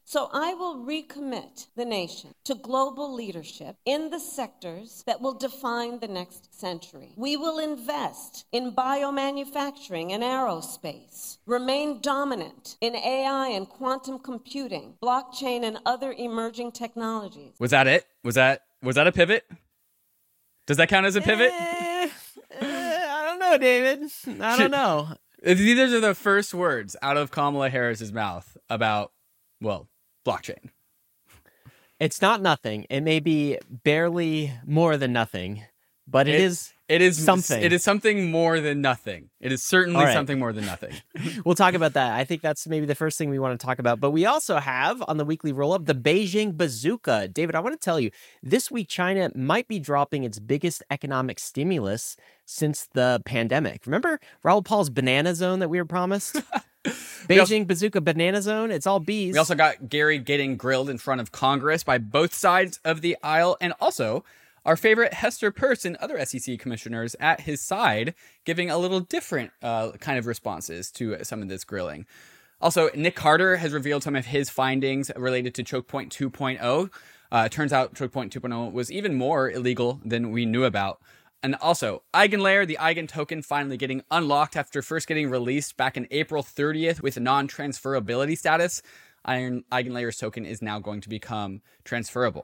So I will recommit the nation to global leadership in the sectors that will define the next century. We will invest in biomanufacturing and aerospace, remain dominant in AI and quantum computing, blockchain and other emerging technologies. Was that it? Was that a pivot? Does that count as a pivot? I don't know, David. I don't know. These are the first words out of Kamala Harris's mouth about, well, blockchain. It's not nothing. It may be barely more than nothing, but it is something. It is something more than nothing. It is certainly something more than nothing. We'll talk about that. I think that's maybe the first thing we want to talk about. But we also have on the weekly roll-up the Beijing bazooka. David, I want to tell you, this week China might be dropping its biggest economic stimulus since the pandemic. Remember Raoul Paul's banana zone that we were promised? Beijing bazooka banana zone. It's all bees. We also got Gary getting grilled in front of Congress by both sides of the aisle, and also our favorite Hester Peirce and other SEC commissioners at his side giving a little different kind of responses to some of this grilling. Also, Nick Carter has revealed some of his findings related to Choke Point 2.0. Turns out Choke Point 2.0 was even more illegal than we knew about. And also, Eigenlayer, the Eigen token, finally getting unlocked after first getting released back in April 30th with non-transferability status. Eigenlayer's token is now going to become transferable.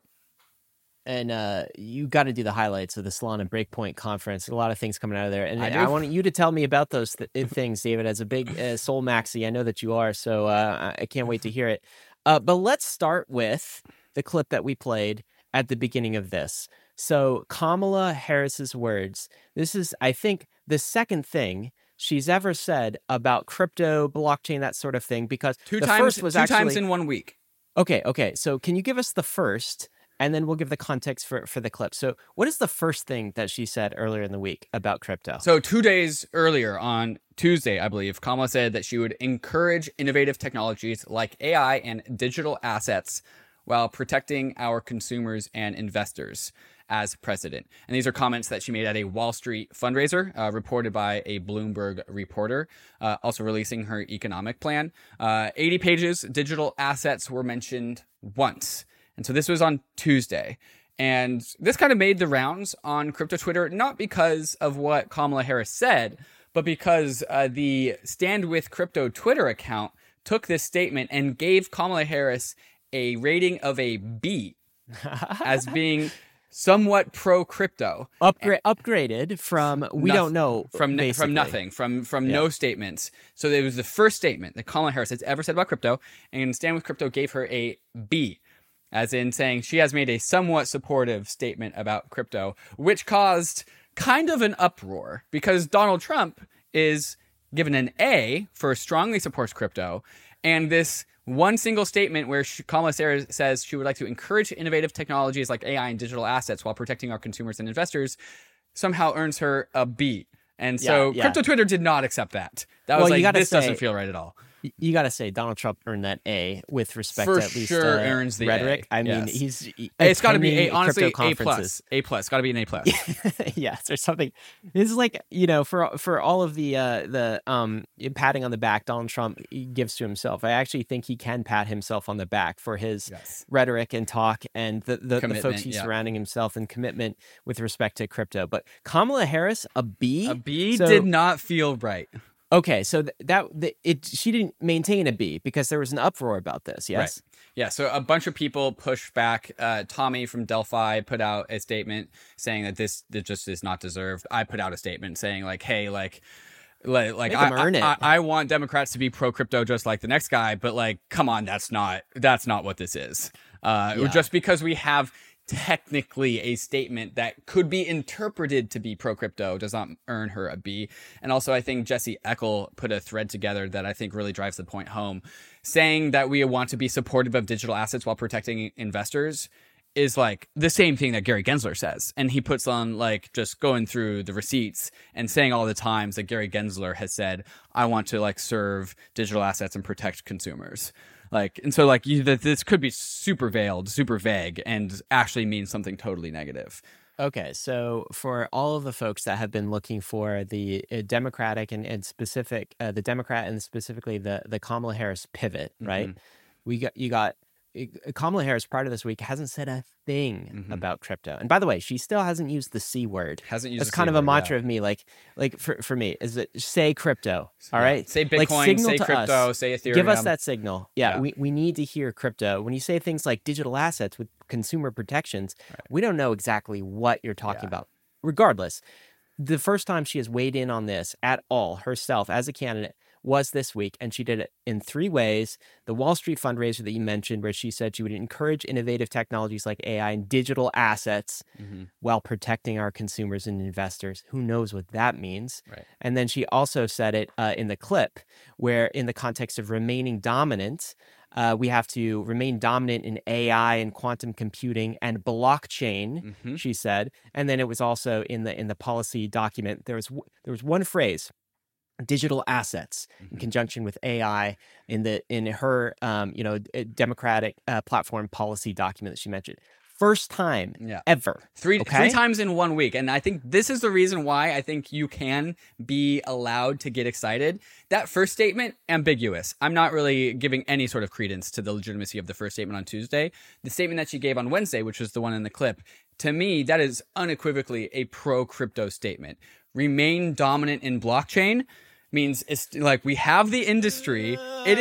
And you got to do the highlights of the Solana Breakpoint conference. There's a lot of things coming out of there. And I want you to tell me about those things, David, as a big Sol Maxi. I know that you are, so I can't wait to hear it. But let's start with the clip that we played at the beginning of this. So Kamala Harris's words. This is, I think, the second thing she's ever said about crypto, blockchain, that sort of thing, because two times in 1 week. Okay. So can you give us the first, and then we'll give the context for the clip. So what is the first thing that she said earlier in the week about crypto? So 2 days earlier, on Tuesday, I believe, Kamala said that she would encourage innovative technologies like AI and digital assets while protecting our consumers and investors as president. And these are comments that she made at a Wall Street fundraiser, reported by a Bloomberg reporter, also releasing her economic plan. 80 pages, digital assets were mentioned once. And so this was on Tuesday. And this kind of made the rounds on crypto Twitter, not because of what Kamala Harris said, but because the Stand With Crypto Twitter account took this statement and gave Kamala Harris a rating of a B as being somewhat pro-crypto. Upgraded from don't know. From nothing, from no statements. So it was the first statement that Kamala Harris has ever said about crypto, and Stand With Crypto gave her a B, as in saying she has made a somewhat supportive statement about crypto, which caused kind of an uproar because Donald Trump is given an A for strongly supports crypto, and this one single statement where Kamala Harris says she would like to encourage innovative technologies like AI and digital assets while protecting our consumers and investors somehow earns her a B. And so Crypto Twitter did not accept that. That was this doesn't feel right at all. You got to say Donald Trump eurned that A with respect for to at least sure earns the rhetoric. A. I mean, it's got to be A. Honestly, A plus. A plus. Got to be an A plus. Yes, there's something. This is like, for all of the patting on the back Donald Trump gives to himself. I actually think he can pat himself on the back for his rhetoric and talk and the folks he's surrounding himself and commitment with respect to crypto. But Kamala Harris, a B. A B did not feel right. Okay, so she didn't maintain a B because there was an uproar about this, yes? Right. Yeah, so a bunch of people pushed back. Tommy from Delphi put out a statement saying that this just is not deserved. I put out a statement saying hey, I want Democrats to be pro-crypto just like the next guy, but come on, that's not what this is. Just because we have technically a statement that could be interpreted to be pro-crypto does not earn her a B. And also, I think Jesse Eckel put a thread together that I think really drives the point home, saying that we want to be supportive of digital assets while protecting investors is the same thing that Gary Gensler says. And he puts on just going through the receipts and saying all the times that Gary Gensler has said, I want to serve digital assets and protect consumers. This could be super veiled, super vague, and actually mean something totally negative. Okay, so for all of the folks that have been looking for the Democratic and specific, the Democrat and specifically the Kamala Harris pivot, right? You got Kamala Harris, prior to this week, hasn't said a thing about crypto. And by the way, she still hasn't used the C word. That's kind of a mantra of me. Like for me, is it say crypto? All right, say Bitcoin, say crypto, say Ethereum. Give us that signal. Yeah, we need to hear crypto. When you say things like digital assets with consumer protections, we don't know exactly what you're talking about. Regardless, the first time she has weighed in on this at all herself as a candidate was this week, and she did it in 3 ways. The Wall Street fundraiser that you mentioned, where she said she would encourage innovative technologies like AI and digital assets while protecting our consumers and investors. Who knows what that means? Right. And then she also said it in the clip, where in the context of remaining dominant, we have to remain dominant in AI and quantum computing and blockchain, she said. And then it was also in the policy document, there was one phrase, digital assets, in conjunction with AI, in her Democratic platform policy document that she mentioned. First time ever. Three times in 1 week. And I think this is the reason why I think you can be allowed to get excited. That first statement, ambiguous. I'm not really giving any sort of credence to the legitimacy of the first statement on Tuesday. The statement that she gave on Wednesday, which was the one in the clip, to me, that is unequivocally a pro-crypto statement. Remain dominant in blockchain means it's like we have the industry. It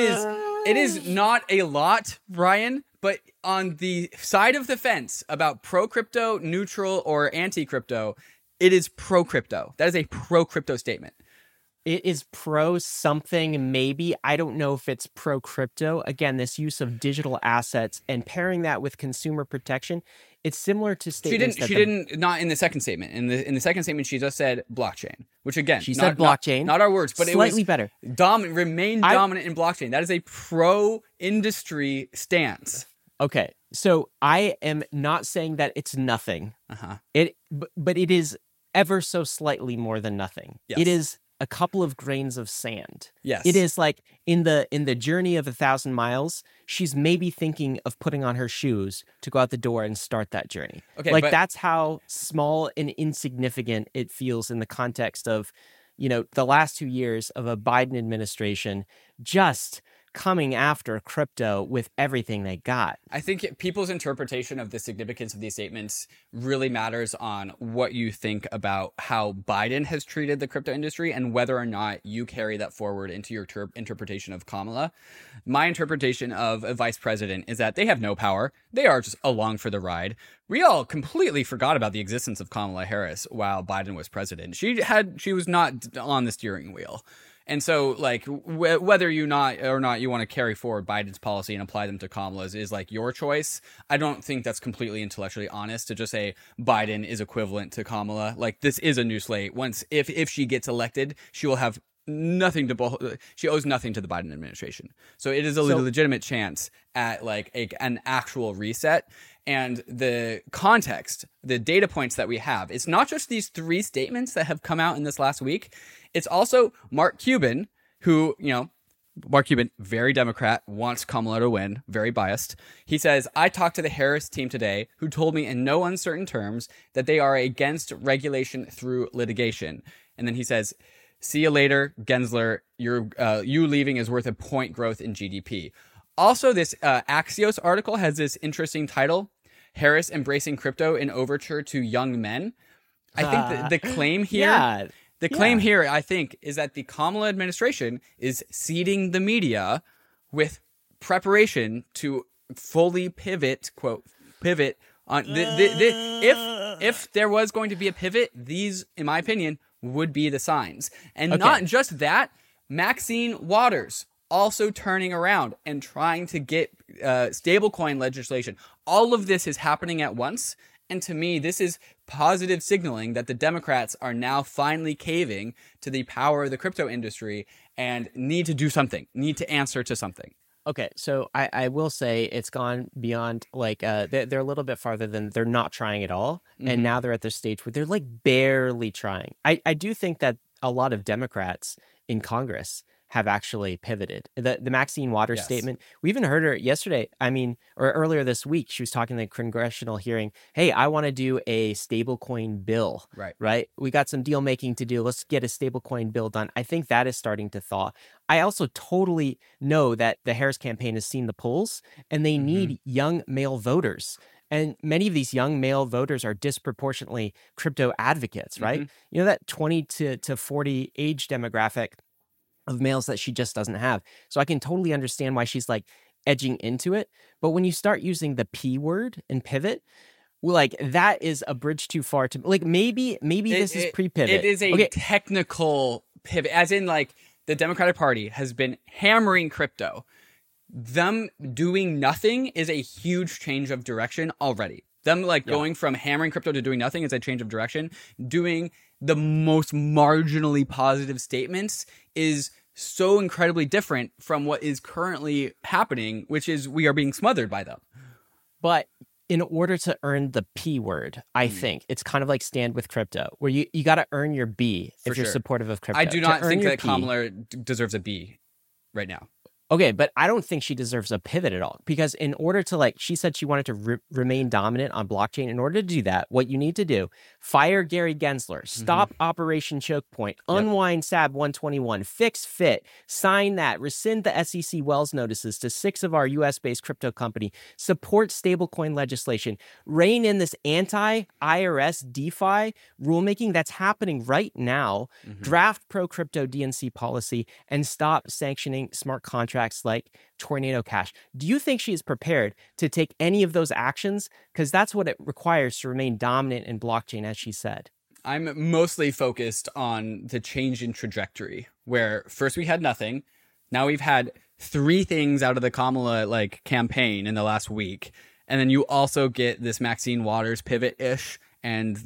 is not a lot, Brian, but on the side of the fence about pro-crypto, neutral, or anti-crypto, it is pro-crypto. That is a pro-crypto statement. It is pro something, maybe. I don't know if it's pro crypto. Again, this use of digital assets and pairing that with consumer protection, it's similar to statements. She didn't. Not in the second statement. In the second statement, she just said blockchain, which again, she said blockchain, not our words, but slightly it was better. Remain dominant in blockchain. That is a pro industry stance. Okay, so I am not saying that it's nothing. But it is ever so slightly more than nothing. Yes. It is a couple of grains of sand. Yes. It is like in the journey of 1,000 miles, she's maybe thinking of putting on her shoes to go out the door and start that journey. Okay, that's how small and insignificant it feels in the context of, the last 2 years of a Biden administration just coming after crypto with everything they got. I think people's interpretation of the significance of these statements really matters on what you think about how Biden has treated the crypto industry and whether or not you carry that forward into your interpretation of Kamala. My interpretation of a vice president is that they have no power. They are just along for the ride. We all completely forgot about the existence of Kamala Harris while Biden was president. She was not on the steering wheel. And so, like, whether you want to carry forward Biden's policy and apply them to Kamala's is like your choice. I don't think that's completely intellectually honest to just say Biden is equivalent to Kamala. Like, this is a new slate. If she gets elected, she will have she owes nothing to the Biden administration. So it is a legitimate chance at like an actual reset. And the context, the data points that we have, it's not just these 3 statements that have come out in this last week. It's also Mark Cuban, who, Mark Cuban, very Democrat, wants Kamala to win, very biased. He says, I talked to the Harris team today who told me in no uncertain terms that they are against regulation through litigation. And then he says, see you later, Gensler. You leaving is worth a point growth in GDP. Also, this Axios article has this interesting title, Harris embracing crypto in overture to young men. I think the claim here, here, I think, is that the Kamala administration is seeding the media with preparation to fully pivot on if there was going to be a pivot, these, in my opinion, would be the signs. And not just that, Maxine Waters also turning around and trying to get stablecoin legislation. All of this is happening at once. And to me, this is positive signaling that the Democrats are now finally caving to the power of the crypto industry and need to do something, need to answer to something. Okay, so I will say it's gone beyond, like, they're a little bit farther than they're not trying at all. Mm-hmm. And now they're at the stage where they're, like, barely trying. I do think that a lot of Democrats in Congress have actually pivoted. The Maxine Waters statement, we even heard her yesterday, or earlier this week, she was talking in the congressional hearing, hey, I want to do a stablecoin bill, right? We got some deal making to do. Let's get a stablecoin bill done. I think that is starting to thaw. I also totally know that the Harris campaign has seen the polls and they need young male voters. And many of these young male voters are disproportionately crypto advocates, right? You know, that 20 to 40 age demographic of males that she just doesn't have. So I can totally understand why she's like edging into it. But when you start using the P word and pivot, like that is a bridge too far to like maybe this is pre-pivot. It is a technical pivot, as in like the Democratic Party has been hammering crypto. Them doing nothing is a huge change of direction already. Them like going from hammering crypto to doing nothing is a change of direction. Doing the most marginally positive statements is so incredibly different from what is currently happening, which is we are being smothered by them. But in order to earn the P word, I think it's kind of like Stand With Crypto, where you got to earn your B if you're supportive of crypto. I do not think that Kamala deserves a B right now. Okay, but I don't think she deserves a pivot at all, because in order to, like, she said she wanted to remain dominant on blockchain. In order to do that, what you need to do, fire Gary Gensler, stop Operation Choke Point, unwind SAB 121, fix FIT, sign that, rescind the SEC Wells notices to 6 of our US-based crypto company, support stablecoin legislation, rein in this anti-IRS DeFi rulemaking that's happening right now, draft pro-crypto DNC policy, and stop sanctioning smart contracts like Tornado Cash. Do you think she is prepared to take any of those actions? Because that's what it requires to remain dominant in blockchain, as she said. I'm mostly focused on the change in trajectory, where first we had nothing. Now we've had 3 things out of the Kamala like campaign in the last week. And then you also get this Maxine Waters pivot-ish. And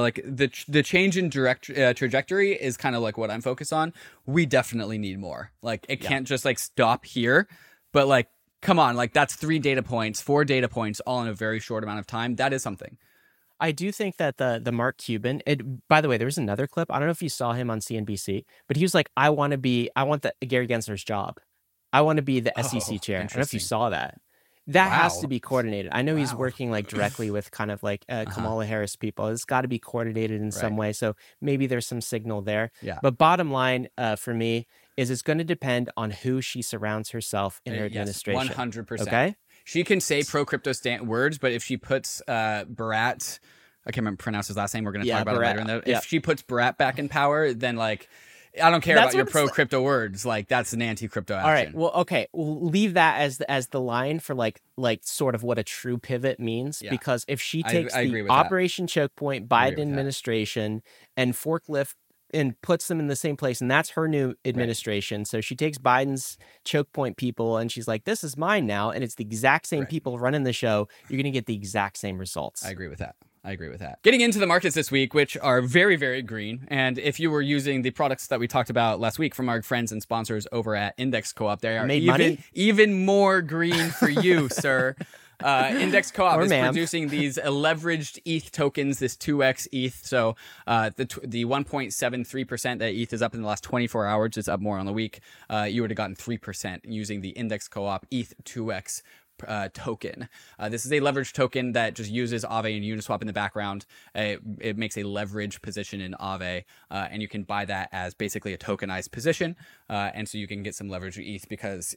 the change in trajectory is kind of like what I'm focused on. We definitely need more. Like it can't just like stop here, but like, come on, like that's 4 data points, all in a very short amount of time. That is something. I do think that the Mark Cuban, by the way, there was another clip. I don't know if you saw him on CNBC, but he was like, I want the Gary Gensler's job. I want to be the SEC chair. I don't know if you saw that. That has to be coordinated. I know he's working like directly with kind of like Kamala Harris people. It's got to be coordinated in some way. So maybe there's some signal there. Yeah. But bottom line for me is it's going to depend on who she surrounds herself in her administration. 100%. Okay. She can say pro-crypto words, but if she puts Bharat, I can't remember pronounce his last name. We're going to talk about it later. If she puts Bharat back in power, then like, I don't care about your pro-crypto words. Like that's an anti-crypto action. All right. Well, okay. We'll leave that as the line for like sort of what a true pivot means. Yeah. Because if she takes the Operation Choke Point Biden administration and forklift and puts them in the same place, and that's her new administration. Right. So she takes Biden's choke point people and she's like, this is mine now. And it's the exact same people running the show. You're going to get the exact same results. I agree with that. Getting into the markets this week, which are very, very green. And if you were using the products that we talked about last week from our friends and sponsors over at Index Co-op, they are even more green for you, sir. Index Co-op is producing these leveraged ETH tokens, this 2x ETH. So the 1.73% that ETH is up in the last 24 hours, it's up more on the week. You would have gotten 3% using the Index Co-op ETH 2x token. This is a leverage token that just uses Aave and Uniswap in the background. It makes a leverage position in Aave, and you can buy that as basically a tokenized position. And so you can get some leverage ETH because,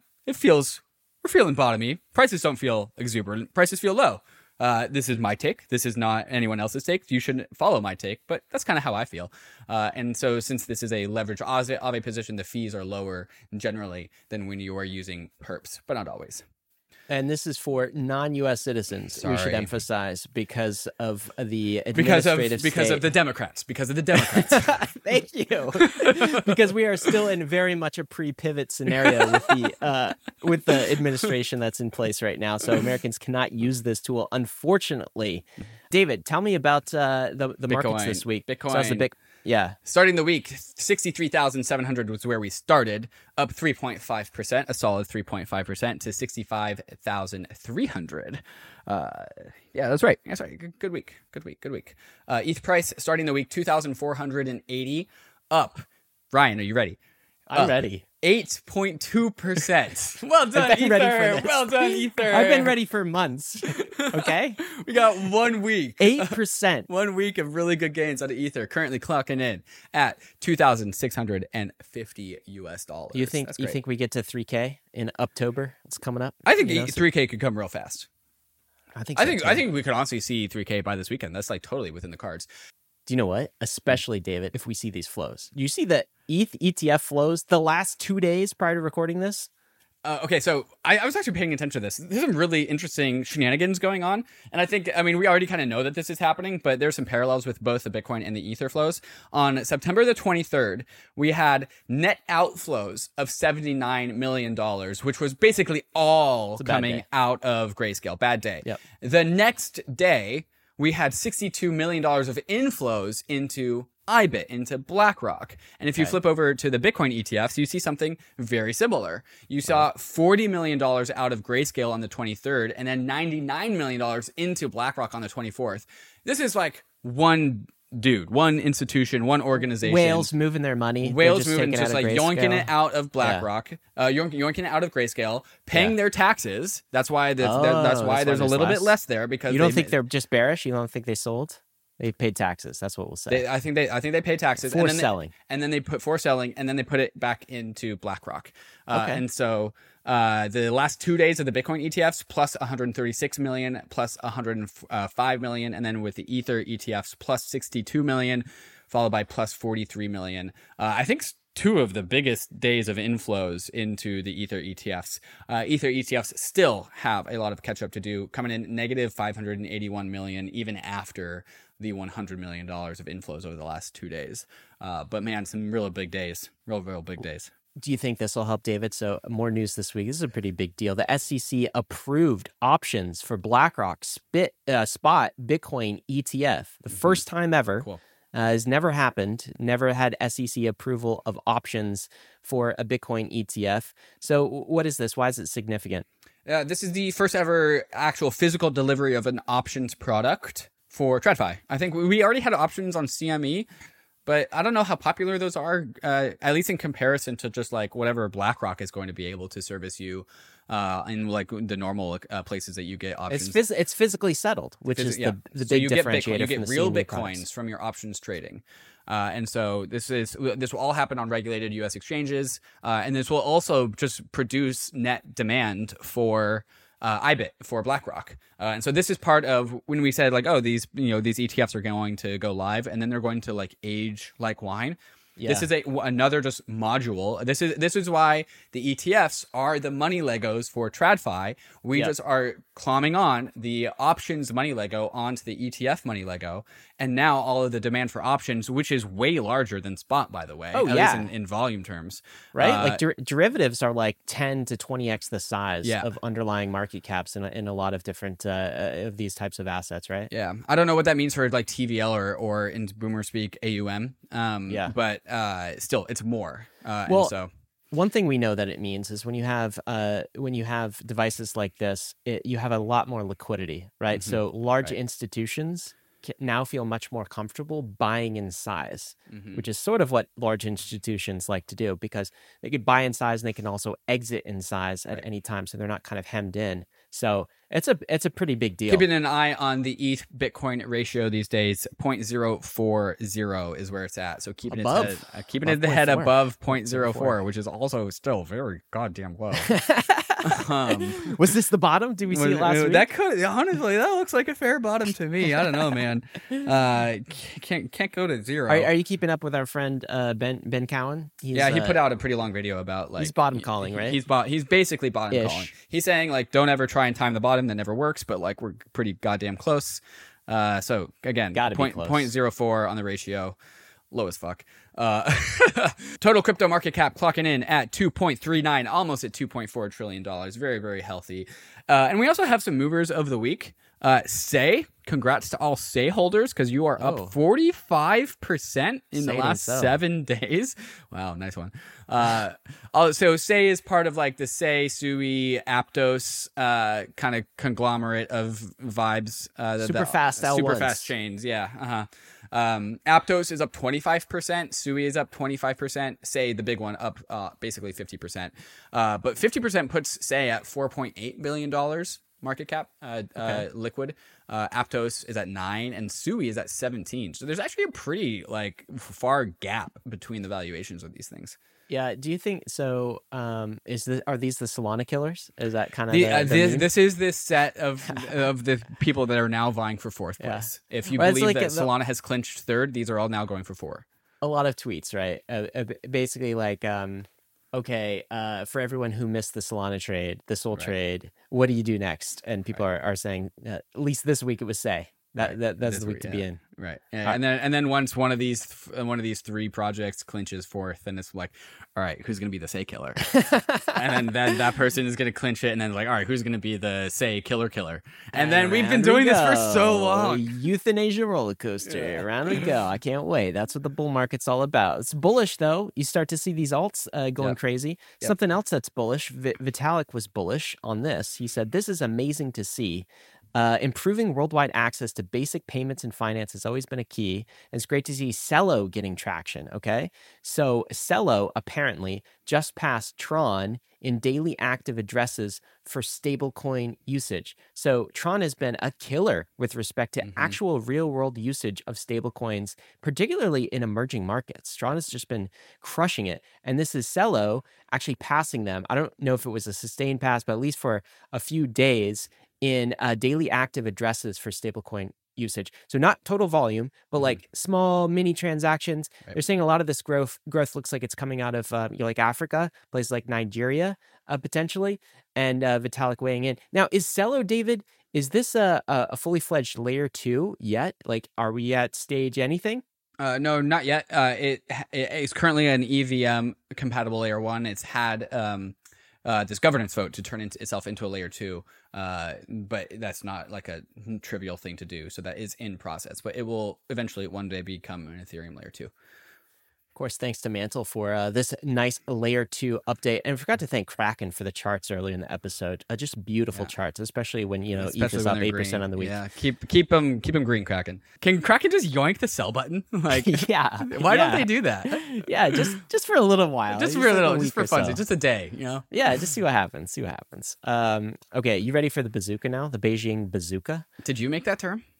we're feeling bottomy. Prices don't feel exuberant. Prices feel low. This is my take. This is not anyone else's take. You shouldn't follow my take, but that's kind of how I feel. And so since this is a leverage Aave position, the fees are lower generally than when you are using perps, but not always. And this is for non-U.S. citizens. We should emphasize because of the administrative because of the Democrats. Thank you. Because we are still in very much a pre-pivot scenario with the administration that's in place right now. So Americans cannot use this tool, unfortunately. David, tell me about the markets this week. Bitcoin. So starting the week, 63,700 was where we started, up 3.5%, a solid 3.5% to 65,300. That's right. Good week. ETH price starting the week, 2,480, up. Ryan, are you ready? I'm ready. 8.2%. Well done, Ether. Well done, Ether. I've been ready for months. Okay. We got 1 week. 8%. 1 week of really good gains out of Ether, currently clocking in at $2,650 US. Do you think we get to 3K in October? It's coming up. I think 3K could come real fast. I think we could honestly see 3K by this weekend. That's like totally within the cards. Do you know what? Especially, David, if we see these flows. You see the ETH ETF flows the last 2 days prior to recording this? Okay, so I was actually paying attention to this. There's some really interesting shenanigans going on. And we already kind of know that this is happening, but there's some parallels with both the Bitcoin and the Ether flows. On September the 23rd, we had net outflows of $79 million, which was basically all coming out of Grayscale. Bad day. Yep. The next day, we had $62 million of inflows into IBIT, into BlackRock. And if you flip over to the Bitcoin ETFs, you see something very similar. You saw $40 million out of Grayscale on the 23rd, and then $99 million into BlackRock on the 24th. This is like one dude, one institution, one organization. Whales moving their money. Whales moving, just like yoinking it out of BlackRock, yoinking it out of Grayscale, paying their taxes. That's why there's a little bit less there, because you don't think they're just bearish. You don't think they sold. They paid taxes. That's what we'll say. I think they paid taxes for selling, and then they put it back into BlackRock. And so the last 2 days of the Bitcoin ETFs plus 136 million, plus 105 million, and then with the Ether ETFs plus 62 million, followed by plus 43 million. I think two of the biggest days of inflows into the Ether ETFs. Ether ETFs still have a lot of catch up to do, coming in negative 581 million even after the $100 million of inflows over the last 2 days. But man, some real big days, real big days. Do you think this will help, David? So more news this week. This is a pretty big deal. The SEC approved options for BlackRock spot Bitcoin ETF. The first time ever. Cool. Has never happened. Never had SEC approval of options for a Bitcoin ETF. So what is this? Why is it significant? This is the first ever actual physical delivery of an options product for TradFi. I think we already had options on CME, but I don't know how popular those are, at least in comparison to just like whatever BlackRock is going to be able to service you in like the normal places that you get options. It's physically settled, which is the big differentiator. You get real Bitcoins from your options trading. And so this will all happen on regulated U.S. exchanges, and this will also just produce net demand for IBIT, for BlackRock. And so this is part of when we said like, oh, these ETFs are going to go live, and then they're going to like age like wine. Yeah. This is another just module. This is why the ETFs are the money Legos for TradFi. We just are clombing on the options money Lego onto the ETF money Lego, and now all of the demand for options, which is way larger than spot, by the way. Oh, at least in volume terms, right? Like derivatives are like 10 to 20x the size of underlying market caps in a lot of different of these types of assets, right? Yeah, I don't know what that means for like TVL or in Boomer speak AUM. But still, it's more. And so one thing we know that it means is when you have devices like this, you have a lot more liquidity, right? Mm-hmm. So large institutions now feel much more comfortable buying in size, which is sort of what large institutions like to do, because they could buy in size and they can also exit in size at any time, so they're not kind of hemmed in. So it's a pretty big deal. Keeping an eye on the ETH Bitcoin ratio these days, 0.040 is where it's at. So keeping its head above 0.04, which is also still very goddamn low. Was this the bottom? Did we see it last week? Honestly, that looks like a fair bottom to me. I don't know, man. Can't go to zero. Are you keeping up with our friend Ben Cowan? He put out a pretty long video about like he's bottom calling, right? He's basically bottom calling. He's saying like don't ever try and time the bottom. That never works. But like we're pretty goddamn close. So again, 0.04 on the ratio. Low as fuck. Total crypto market cap clocking in at 2.39, almost at $2.4 trillion. Very, very healthy. And we also have some movers of the week. Say, congrats to all Say holders, because you are up 45% in the last 7 days. Wow, nice one. So Say is part of like the Say, Sui, Aptos kind of conglomerate of vibes. Super fast chains, yeah. Aptos is up 25%, Sui is up 25%. Say, the big one, up basically 50%. But 50% puts Say at $4.8 billion market cap, liquid. Aptos is at 9 and Sui is at 17. So there's actually a pretty far gap between the valuations of these things. Yeah. Do you think so? Are these the Solana killers? Is that kind of this is this set of the people that are now vying for fourth place? Yeah. If you believe that Solana has clinched third, these are all now going for 4. A lot of tweets, right? Basically, okay, for everyone who missed the Solana trade, the Sol trade, what do you do next? And people are saying, at least this week it was Say. That's the week to be in. Right. And then once one of these 3 projects clinches fourth, then it's like, all right, who's going to be the Say killer? And then that person is going to clinch it, and then all right, who's going to be the Say killer? And then we've been doing this for so long. Euthanasia roller coaster. Around we go. I can't wait. That's what the bull market's all about. It's bullish though. You start to see these alts going crazy. Yep. Something else that's bullish. Vitalik was bullish on this. He said, "This is amazing to see. Improving worldwide access to basic payments and finance has always been a key. And it's great to see Celo getting traction." Okay. So Celo apparently just passed Tron in daily active addresses for stablecoin usage. So Tron has been a killer with respect to actual real world usage of stablecoins, particularly in emerging markets. Tron has just been crushing it. And this is Celo actually passing them. I don't know if it was a sustained pass, but at least for a few days in daily active addresses for stablecoin usage. So not total volume, but small mini transactions. Right. They're saying a lot of this growth looks like it's coming out of Africa, places like Nigeria, potentially. And Vitalik weighing in. Now, is Celo, David, is this a fully fledged layer 2 yet? Are we at stage anything? No, not yet. It is currently an EVM compatible layer 1. It's had this governance vote to turn itself into a layer 2, but that's not a trivial thing to do. So that is in process, but it will eventually one day become an Ethereum layer 2. Of course, thanks to Mantle for this nice layer 2 update. And I forgot to thank Kraken for the charts earlier in the episode. Just beautiful charts, especially when ETH is up 8% green. On the week. Yeah, keep them green, Kraken. Can Kraken just yoink the sell button? Yeah. Why don't they do that? Yeah, just for a little while. Just for a little, just for fun, so. Just a day, Yeah, just see what happens. Okay, you ready for the bazooka now? The Beijing bazooka. Did you make that term?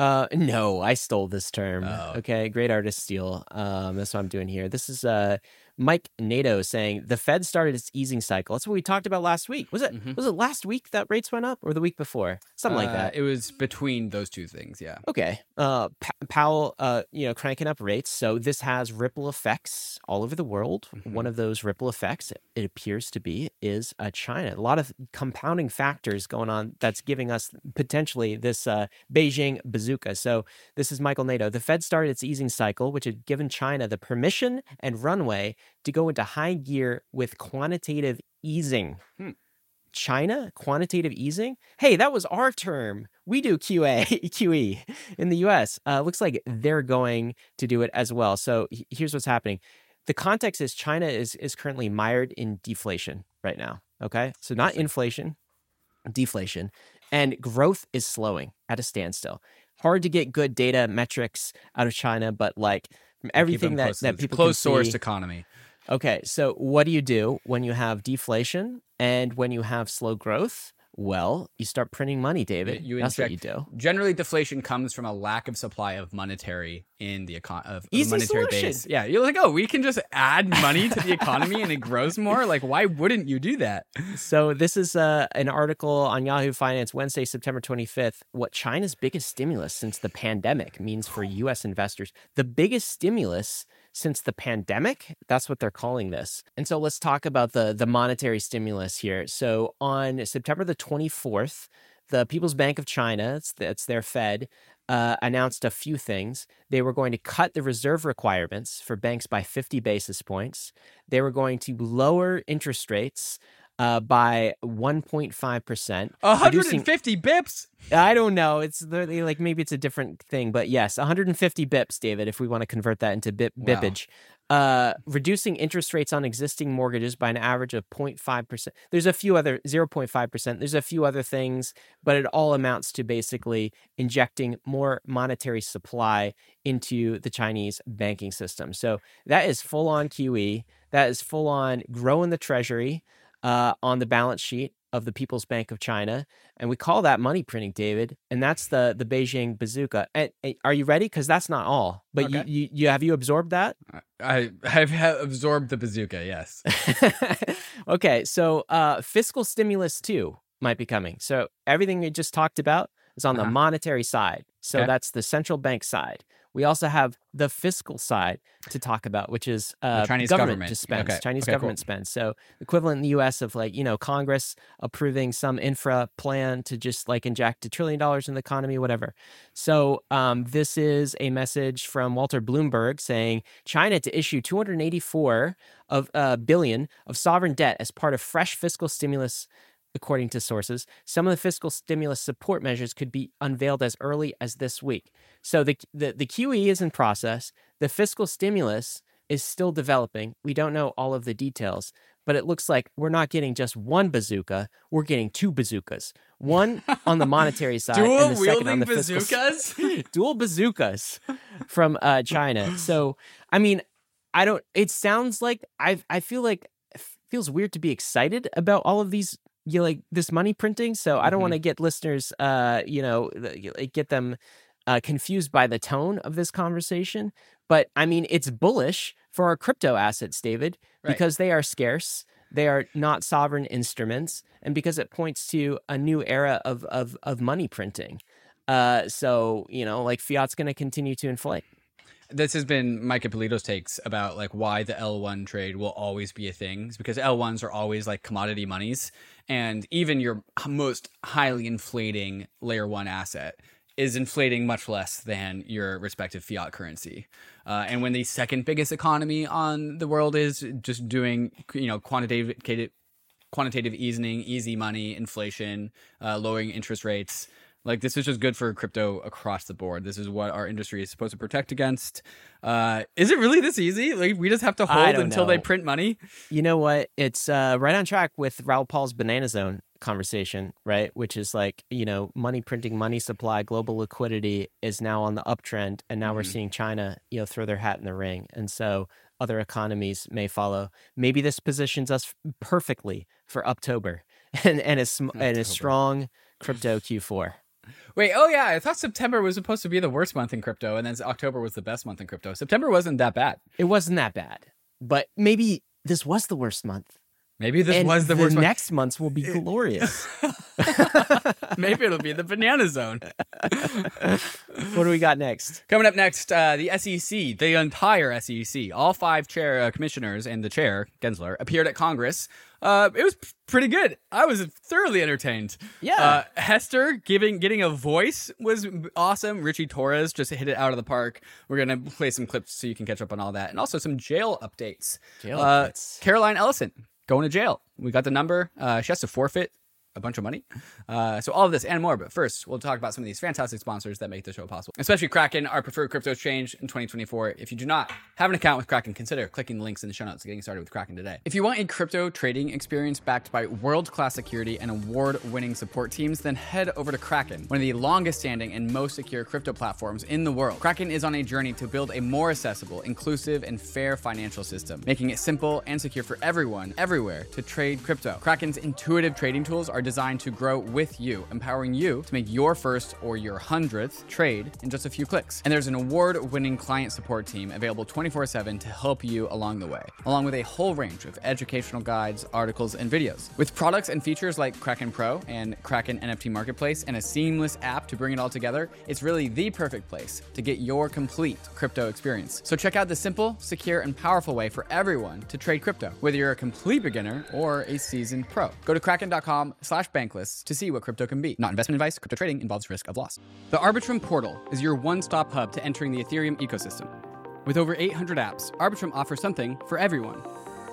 No, I stole this term. Oh. Okay, great artist steal. That's what I'm doing here. This is Mike Nato saying the Fed started its easing cycle. That's what we talked about last week. Was it last week that rates went up, or the week before? Something like that. It was between those two things, yeah. Okay. Powell, cranking up rates. So this has ripple effects all over the world. One of those ripple effects, it appears to be, is China. A lot of compounding factors going on that's giving us potentially this Beijing bazooka. So this is Michael Nato. The Fed started its easing cycle, which had given China the permission and runway to go into high gear with quantitative easing. China, quantitative easing? Hey, that was our term. We do QE in the US. Looks like they're going to do it as well. So here's what's happening. The context is China is currently mired in deflation right now. Okay. So not inflation, deflation. And growth is slowing at a standstill. Hard to get good data metrics out of China, but from everything that people closed can sourced see, economy. Okay, so what do you do when you have deflation and when you have slow growth? Well, you start printing money, David. That's what you do. Generally, deflation comes from a lack of supply of monetary in the monetary solution. base. Yeah, you're like, we can just add money to the economy and it grows more. Why wouldn't you do that? So this is an article on Yahoo Finance, Wednesday, September 25th. What China's biggest stimulus since the pandemic means for U.S. investors. The biggest stimulus since the pandemic, that's what they're calling this. And so let's talk about the monetary stimulus here. So on September the 24th, the People's Bank of China, it's their Fed, announced a few things. They were going to cut the reserve requirements for banks by 50 basis points. They were going to lower interest rates by 1.5%. 150 bips? I don't know. It's like maybe it's a different thing, but yes, 150 bips, David, if we want to convert that into bippage. Reducing interest rates on existing mortgages by an average of 0.5%. There's a few other 0.5%. There's a few other things, but it all amounts to basically injecting more monetary supply into the Chinese banking system. So that is full on QE. That is full on growing the treasury on the balance sheet of the People's Bank of China. And we call that money printing, David. And that's the Beijing bazooka. And are you ready? Because that's not all. But okay. you have you absorbed that? I've absorbed the bazooka, yes. Okay, so fiscal stimulus 2 might be coming. So everything we just talked about is on the monetary side. So that's the central bank side. We also have the fiscal side to talk about, which is the Chinese government just spends. Okay. Chinese government spends. So equivalent in the U.S. of Congress approving some infra plan to just inject $1 trillion in the economy, whatever. So this is a message from Walter Bloomberg saying China to issue $284 billion of sovereign debt as part of fresh fiscal stimulus. According to sources, some of the fiscal stimulus support measures could be unveiled as early as this week. So the QE is in process. The fiscal stimulus is still developing. We don't know all of the details, but it looks like we're not getting just one bazooka. We're getting two bazookas. One on the monetary side and the second on the bazookas? Dual bazookas from China. So, I mean, it sounds like I feel like it feels weird to be excited about all of these this money printing. So I don't want to get listeners, get them confused by the tone of this conversation. But I mean, it's bullish for our crypto assets, David, because they are scarce. They are not sovereign instruments, and because it points to a new era of money printing. So fiat's going to continue to inflate. This has been Mike Ippolito's takes about why the L1 trade will always be a thing. It's because L1s are always commodity monies, and even your most highly inflating layer 1 asset is inflating much less than your respective fiat currency. And when the second biggest economy on the world is just doing quantitative easing, easy money, inflation, lowering interest rates. This is just good for crypto across the board. This is what our industry is supposed to protect against. Is it really this easy? We just have to hold until they print money? You know what? It's right on track with Raoul Pal's Banana Zone conversation, right? Which is money printing, money supply, global liquidity is now on the uptrend. And now we're seeing China, throw their hat in the ring. And so other economies may follow. Maybe this positions us perfectly for October and a strong crypto Q4. Wait, oh yeah, I thought September was supposed to be the worst month in crypto, and then October was the best month in crypto. September wasn't that bad. It wasn't that bad, but maybe this was the worst month. Maybe this was the worst month. Next month will be glorious. Maybe it'll be the Banana Zone. What do we got next? Coming up next, the SEC, the entire SEC, all 5 commissioners and the chair, Gensler, appeared at Congress. It was pretty good. I was thoroughly entertained. Yeah. Hester getting a voice was awesome. Richie Torres just hit it out of the park. We're going to play some clips so you can catch up on all that. And also some jail updates. Caroline Ellison going to jail. We got the number. She has to forfeit a bunch of money. So all of this and more. But first, we'll talk about some of these fantastic sponsors that make the show possible, especially Kraken, our preferred crypto exchange in 2024. If you do not have an account with Kraken, consider clicking the links in the show notes to getting started with Kraken today. If you want a crypto trading experience backed by world-class security and award-winning support teams, then head over to Kraken, one of the longest-standing and most secure crypto platforms in the world. Kraken is on a journey to build a more accessible, inclusive, and fair financial system, making it simple and secure for everyone, everywhere, to trade crypto. Kraken's intuitive trading tools are designed to grow with you, empowering you to make your first or your 100th trade in just a few clicks. And there's an award-winning client support team available 24/7 to help you along the way, along with a whole range of educational guides, articles, and videos. With products and features like Kraken Pro and Kraken NFT Marketplace and a seamless app to bring it all together, it's really the perfect place to get your complete crypto experience. So check out the simple, secure, and powerful way for everyone to trade crypto, whether you're a complete beginner or a seasoned pro. Go to kraken.com/bankless to see what crypto can be. Not investment advice. Crypto trading involves risk of loss. The Arbitrum portal is your one-stop hub to entering the Ethereum ecosystem. With over 800 apps, Arbitrum offers something for everyone.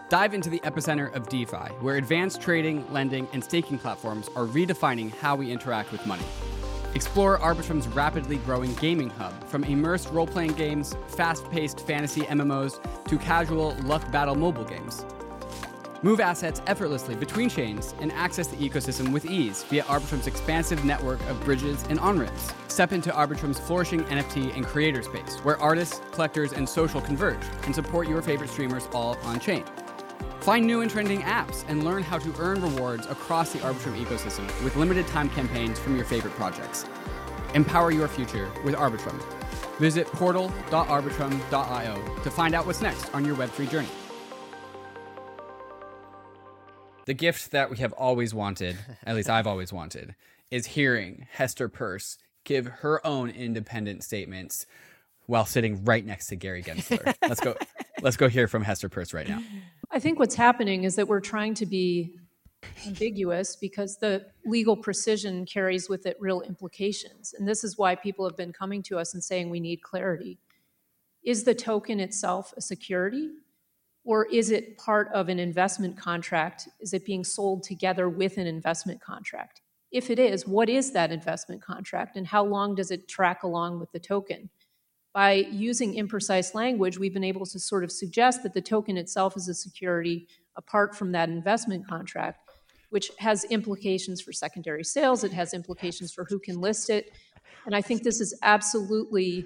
Dive into the epicenter of DeFi, where advanced trading, lending, and staking platforms are redefining how we interact with money. Explore Arbitrum's rapidly growing gaming hub, from immersed role-playing games, fast-paced fantasy MMOs, to casual luck battle mobile games. Move assets effortlessly between chains and access the ecosystem with ease via Arbitrum's expansive network of bridges and on-ramps. Step into Arbitrum's flourishing NFT and creator space, where artists, collectors, and social converge, and support your favorite streamers all on-chain. Find new and trending apps and learn how to earn rewards across the Arbitrum ecosystem with limited time campaigns from your favorite projects. Empower your future with Arbitrum. Visit portal.arbitrum.io to find out what's next on your Web3 journey. The gift that we have always wanted, at least I've always wanted, is hearing Hester Peirce give her own independent statements while sitting right next to Gary Gensler. Let's go hear from Hester Peirce right now. I think what's happening is that we're trying to be ambiguous because the legal precision carries with it real implications. And this is why people have been coming to us and saying we need clarity. Is the token itself a security? Or is it part of an investment contract? Is it being sold together with an investment contract? If it is, what is that investment contract and how long does it track along with the token? By using imprecise language, we've been able to sort of suggest that the token itself is a security apart from that investment contract, which has implications for secondary sales. It has implications for who can list it. And I think this is absolutely,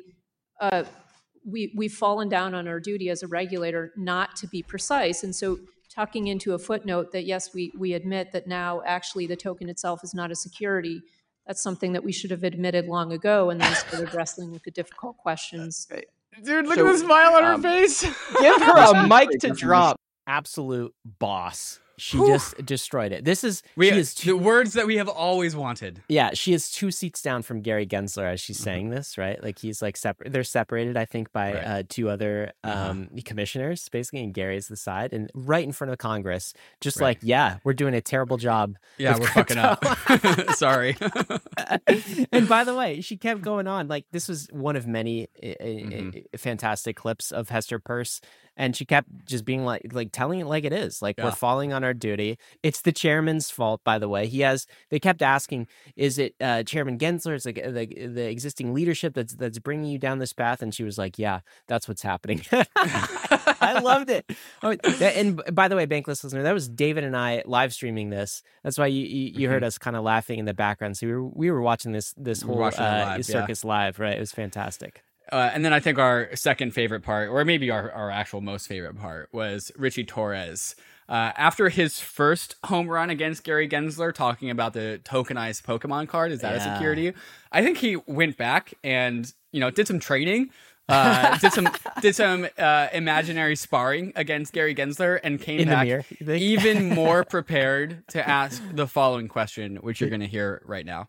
we've fallen down on our duty as a regulator not to be precise. And so tucking into a footnote that, yes, we admit that now actually the token itself is not a security, that's something that we should have admitted long ago, and then started wrestling with the difficult questions. Right. Dude, look at the smile on her face. Give her a mic to drop. Absolute boss. She just destroyed it. The words that we have always wanted. Yeah, she is 2 seats down from Gary Gensler as she's saying this, right? Like he's like they're separated, I think, by 2 other commissioners, basically, and Gary's the side, and right in front of Congress, just like, yeah, we're doing a terrible job. Yeah, we're fucking up. Sorry. And by the way, she kept going on. Like this was one of many fantastic clips of Hester Peirce. And she kept just being like telling it like it is. Like we're falling on our duty. It's the chairman's fault, by the way. They kept asking, is it Chairman Gensler? It's like the existing leadership that's bringing you down this path. And she was like, yeah, that's what's happening. I loved it. Oh, and by the way, Bankless listener, that was David and I live streaming this. That's why you heard us kind of laughing in the background. So we were watching this whole circus live, right? It was fantastic. And then I think our second favorite part, or maybe our actual most favorite part, was Richie Torres. After his first home run against Gary Gensler, talking about the tokenized Pokemon card, is that a security? I think he went back and did some training, did some imaginary sparring against Gary Gensler, and came back even more prepared to ask the following question, which you're going to hear right now.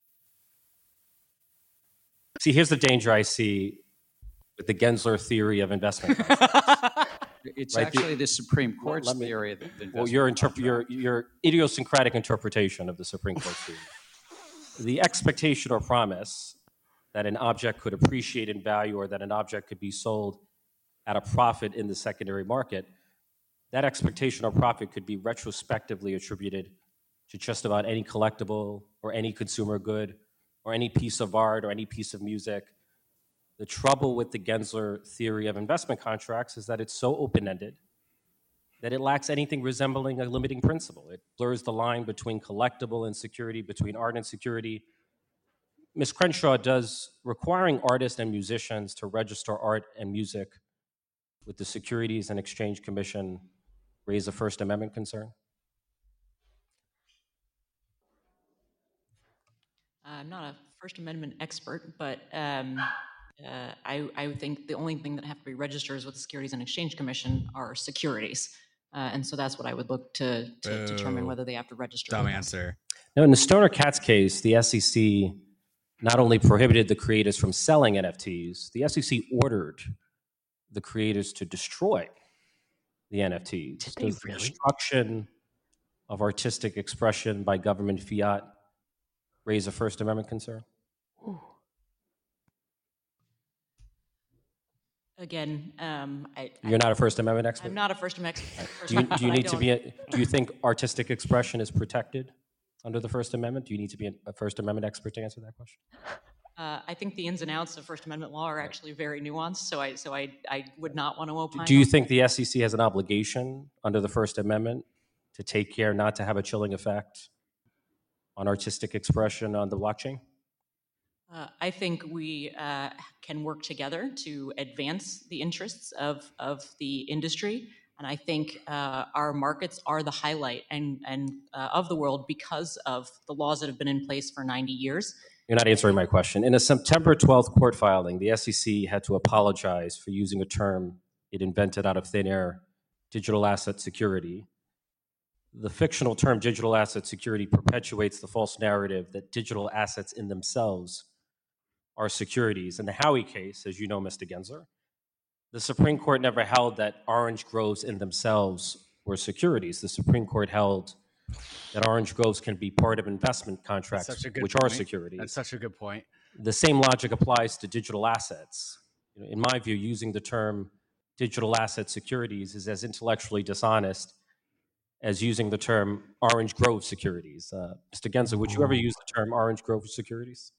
See, here's the danger I see with the Gensler theory of investment. It's right? Actually the Supreme Court's theory of investment. Well, your idiosyncratic interpretation of the Supreme Court theory. The expectation or promise that an object could appreciate in value or that an object could be sold at a profit in the secondary market, that expectation or profit could be retrospectively attributed to just about any collectible or any consumer good or any piece of art or any piece of music. The trouble with the Gensler theory of investment contracts is that it's so open-ended that it lacks anything resembling a limiting principle. It blurs the line between collectible and security, between art and security. Ms. Crenshaw, does requiring artists and musicians to register art and music with the Securities and Exchange Commission raise a First Amendment concern? I'm not a First Amendment expert, but I think the only thing that have to be registered with the Securities and Exchange Commission are securities. And so that's what I would look to determine whether they have to register. Dumb answer. Now, in the Stoner Cats case, the SEC not only prohibited the creators from selling NFTs, the SEC ordered the creators to destroy the NFTs. Did they really? Destruction of artistic expression by government fiat raise a First Amendment concern? Again, you're not a First Amendment expert. I'm not a First Amendment expert. Do you need to be? Do you think artistic expression is protected under the First Amendment? Do you need to be a First Amendment expert to answer that question? I think the ins and outs of First Amendment law are actually very nuanced, so I would not want to opine. Do you think the SEC has an obligation under the First Amendment to take care not to have a chilling effect on artistic expression on the blockchain? I think we can work together to advance the interests of the industry, and I think our markets are the highlight and of the world because of the laws that have been in place for 90 years. You're not answering my question. In a September 12th court filing, the SEC had to apologize for using a term it invented out of thin air, digital asset security. The fictional term digital asset security perpetuates the false narrative that digital assets in themselves are securities. In the Howey case, as you know, Mr. Gensler, the Supreme Court never held that orange groves in themselves were securities. The Supreme Court held that orange groves can be part of investment contracts, which are securities. That's such a good point. The same logic applies to digital assets. In my view, using the term digital asset securities is as intellectually dishonest as using the term orange grove securities. Mr. Gensler, would you ever use the term orange grove securities?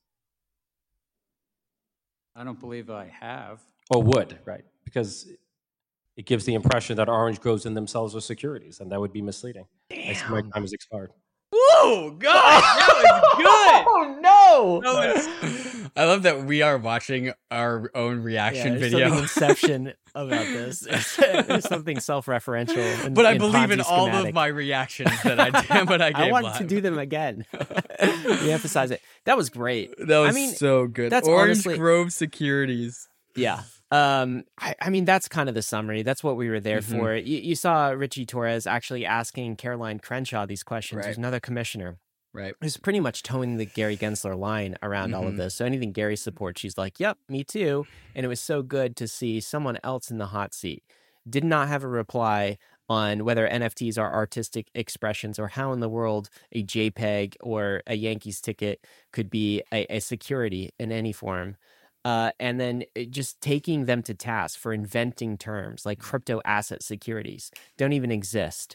I don't believe I have. Or would, right? Because it gives the impression that orange groves in themselves are securities, and that would be misleading. Damn. I see my time has expired. Whoa, God, that was good. Oh, no. I love that we are watching our own reaction video. Something Inception about this. There's something self-referential. But I believe in all of my reactions that I did, but I gave I want to do them again. You emphasize it. That was great. That was so good. That's Orange Grove Securities. Yeah. I mean, that's kind of the summary. That's what we were there for. You saw Richie Torres actually asking Caroline Crenshaw these questions. There's another commissioner. Right. Who's pretty much towing the Gary Gensler line around all of this. So anything Gary supports, she's like, yep, me too. And it was so good to see someone else in the hot seat. Did not have a reply on whether NFTs are artistic expressions or how in the world a JPEG or a Yankees ticket could be a security in any form. And then just taking them to task for inventing terms like crypto asset securities don't even exist.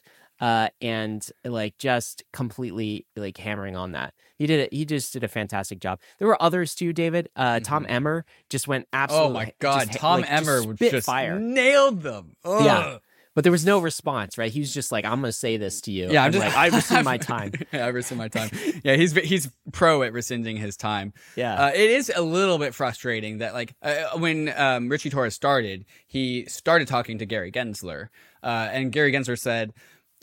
And like just completely like hammering on that. He just did a fantastic job. There were others too, David. Tom Emmer just went absolutely. Oh my God, Tom Emmer just fire. Nailed them. Ugh. Yeah. But there was no response, right? He was just like, I'm going to say this to you. Yeah, I rescind my time. Yeah, I rescind my time. Yeah, he's pro at rescinding his time. Yeah. It is a little bit frustrating that like when Richie Torres started, he started talking to Gary Gensler. And Gary Gensler said,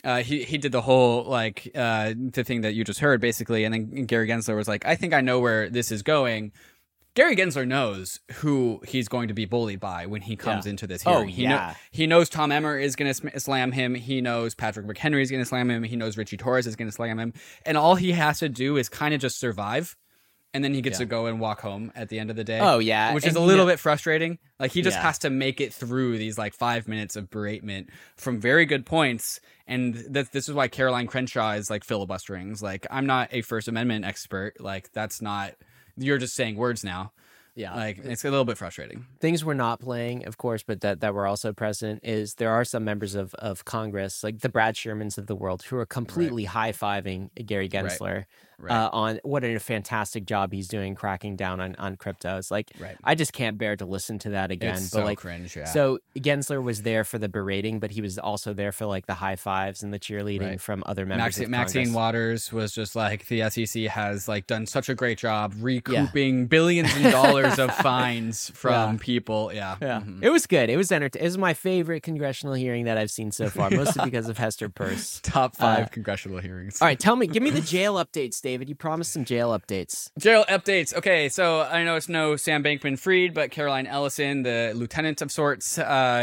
he did the whole like the thing that you just heard basically. And then Gary Gensler was like, I think I know where this is going. Gary Gensler knows who he's going to be bullied by when he comes into this hearing. He knows Tom Emmer is going to slam him. He knows Patrick McHenry is going to slam him. He knows Richie Torres is going to slam him. And all he has to do is kind of just survive. And then he gets to go and walk home at the end of the day. Oh, yeah. Which is a little bit frustrating. Like, he just has to make it through these, like, 5 minutes of beratement from very good points. And this is why Caroline Crenshaw is, like, filibustering. Like, I'm not a First Amendment expert. Like, that's not... You're just saying words now. Yeah. Like, it's a little bit frustrating. Things we're not playing, of course, but that were also present is there are some members of Congress, like the Brad Shermans of the world, who are completely high-fiving Gary Gensler on what a fantastic job he's doing cracking down on cryptos. Like, I just can't bear to listen to that again. It's but so like, cringe, yeah. So Gensler was there for the berating, but he was also there for like the high fives and the cheerleading from other members of Congress. Maxine Waters was just like, the SEC has like done such a great job recouping billions of dollars of fines from people. Yeah. It was good. It was entertaining. It was my favorite congressional hearing that I've seen so far, mostly because of Hester Peirce. Top 5 congressional hearings. All right, give me the jail updates, David. You promised some jail updates. Jail updates. Okay, so I know it's no Sam Bankman-Fried, but Caroline Ellison, the lieutenant of sorts,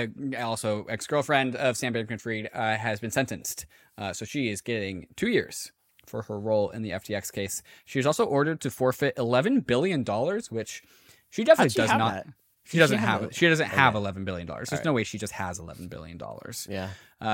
also ex-girlfriend of Sam Bankman-Fried, has been sentenced. So she is getting 2 years for her role in the FTX case. She was also ordered to forfeit $11 billion, which she definitely does not. That? She doesn't have $11 billion. There's no way she just has $11 billion. Yeah.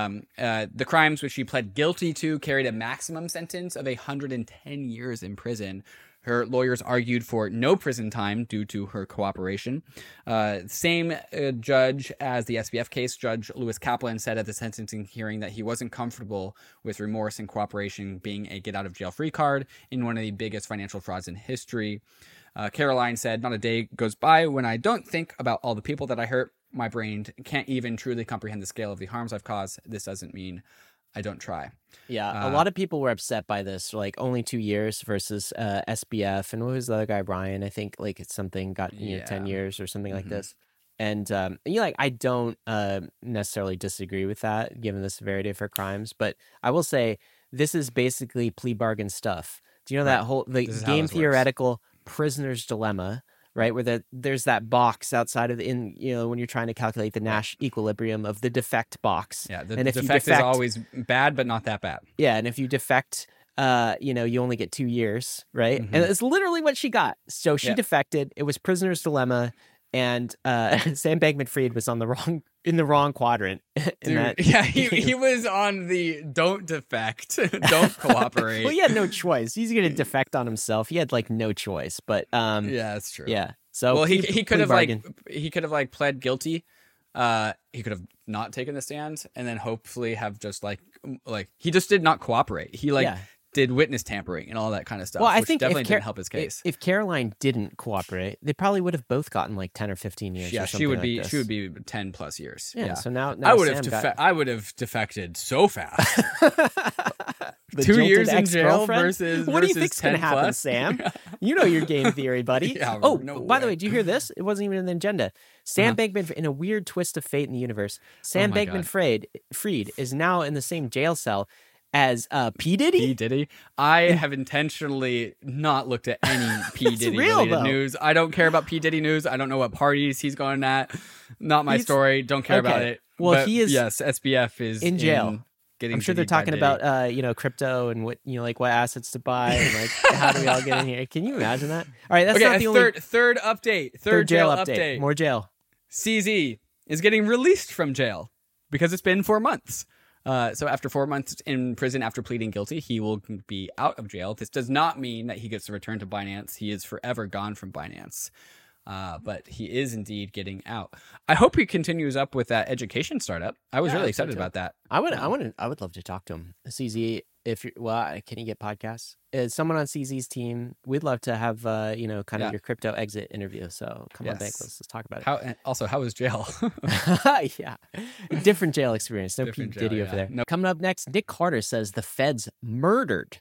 The crimes which she pled guilty to carried a maximum sentence of 110 years in prison. Her lawyers argued for no prison time due to her cooperation. Same judge as the SBF case, Judge Lewis Kaplan, said at the sentencing hearing that he wasn't comfortable with remorse and cooperation being a get-out-of-jail-free card in one of the biggest financial frauds in history. Caroline said, "Not a day goes by when I don't think about all the people that I hurt. My brain can't even truly comprehend the scale of the harms I've caused. This doesn't mean I don't try." Yeah, a lot of people were upset by this, like only 2 years versus SBF. And what was the other guy, Brian? I think like it's something got 10 years or something like this. And I don't necessarily disagree with that, given the severity of her crimes. But I will say this is basically plea bargain stuff. Do you know that whole game theoretical prisoner's dilemma? Right, where there's that box outside of when you're trying to calculate the Nash equilibrium of the defect box. Yeah, the defect is always bad, but not that bad. Yeah, and if you defect, you only get 2 years, right? And it's literally what she got. So she defected. It was prisoner's dilemma, and Sam Bankman-Fried was in the wrong quadrant. He was on the don't defect, don't cooperate. Well, he had no choice. He's going to defect on himself. He had like no choice. But yeah, that's true. Yeah. So he could have pled guilty. He could have not taken the stand, and then hopefully have just like he just did not cooperate. He did witness tampering and all that kind of stuff. Well, I which think definitely didn't help his case. If Caroline didn't cooperate, they probably would have both gotten like 10 or 15 years. Yeah, or she would be. Like she would be 10 plus years. Yeah. So now I would have defected so fast. 2 years in jail versus what do you think's going to happen, Sam? You know your game theory, buddy. By the way, do you hear this? It wasn't even in the agenda. Sam Bankman, in a weird twist of fate in the universe, Sam Bankman-Fried is now in the same jail cell as P. Diddy? P. Diddy. I have intentionally not looked at any P. Diddy related news. I don't care about P. Diddy news. I don't know what parties he's going at. Not my story. Don't care about it. Well, but he is. Yes, SBF is in jail. I'm sure they're talking about crypto and what what assets to buy and like how do we all get in here? Can you imagine that? All right, that's not the only third update. Third jail update. More jail. CZ is getting released from jail because it's been 4 months. So after 4 months in prison after pleading guilty, he will be out of jail. This does not mean that he gets to return to Binance. He is forever gone from Binance. But he is indeed getting out. I hope he continues up with that education startup. I was really excited about that. I would love to talk to him. CZ, can you get podcasts? Someone on CZ's team, we'd love to have your crypto exit interview. So come on, Bank, let's talk about it. How was jail? Yeah, different jail experience. No P. Diddy over there. No. Coming up next, Nick Carter says the feds murdered.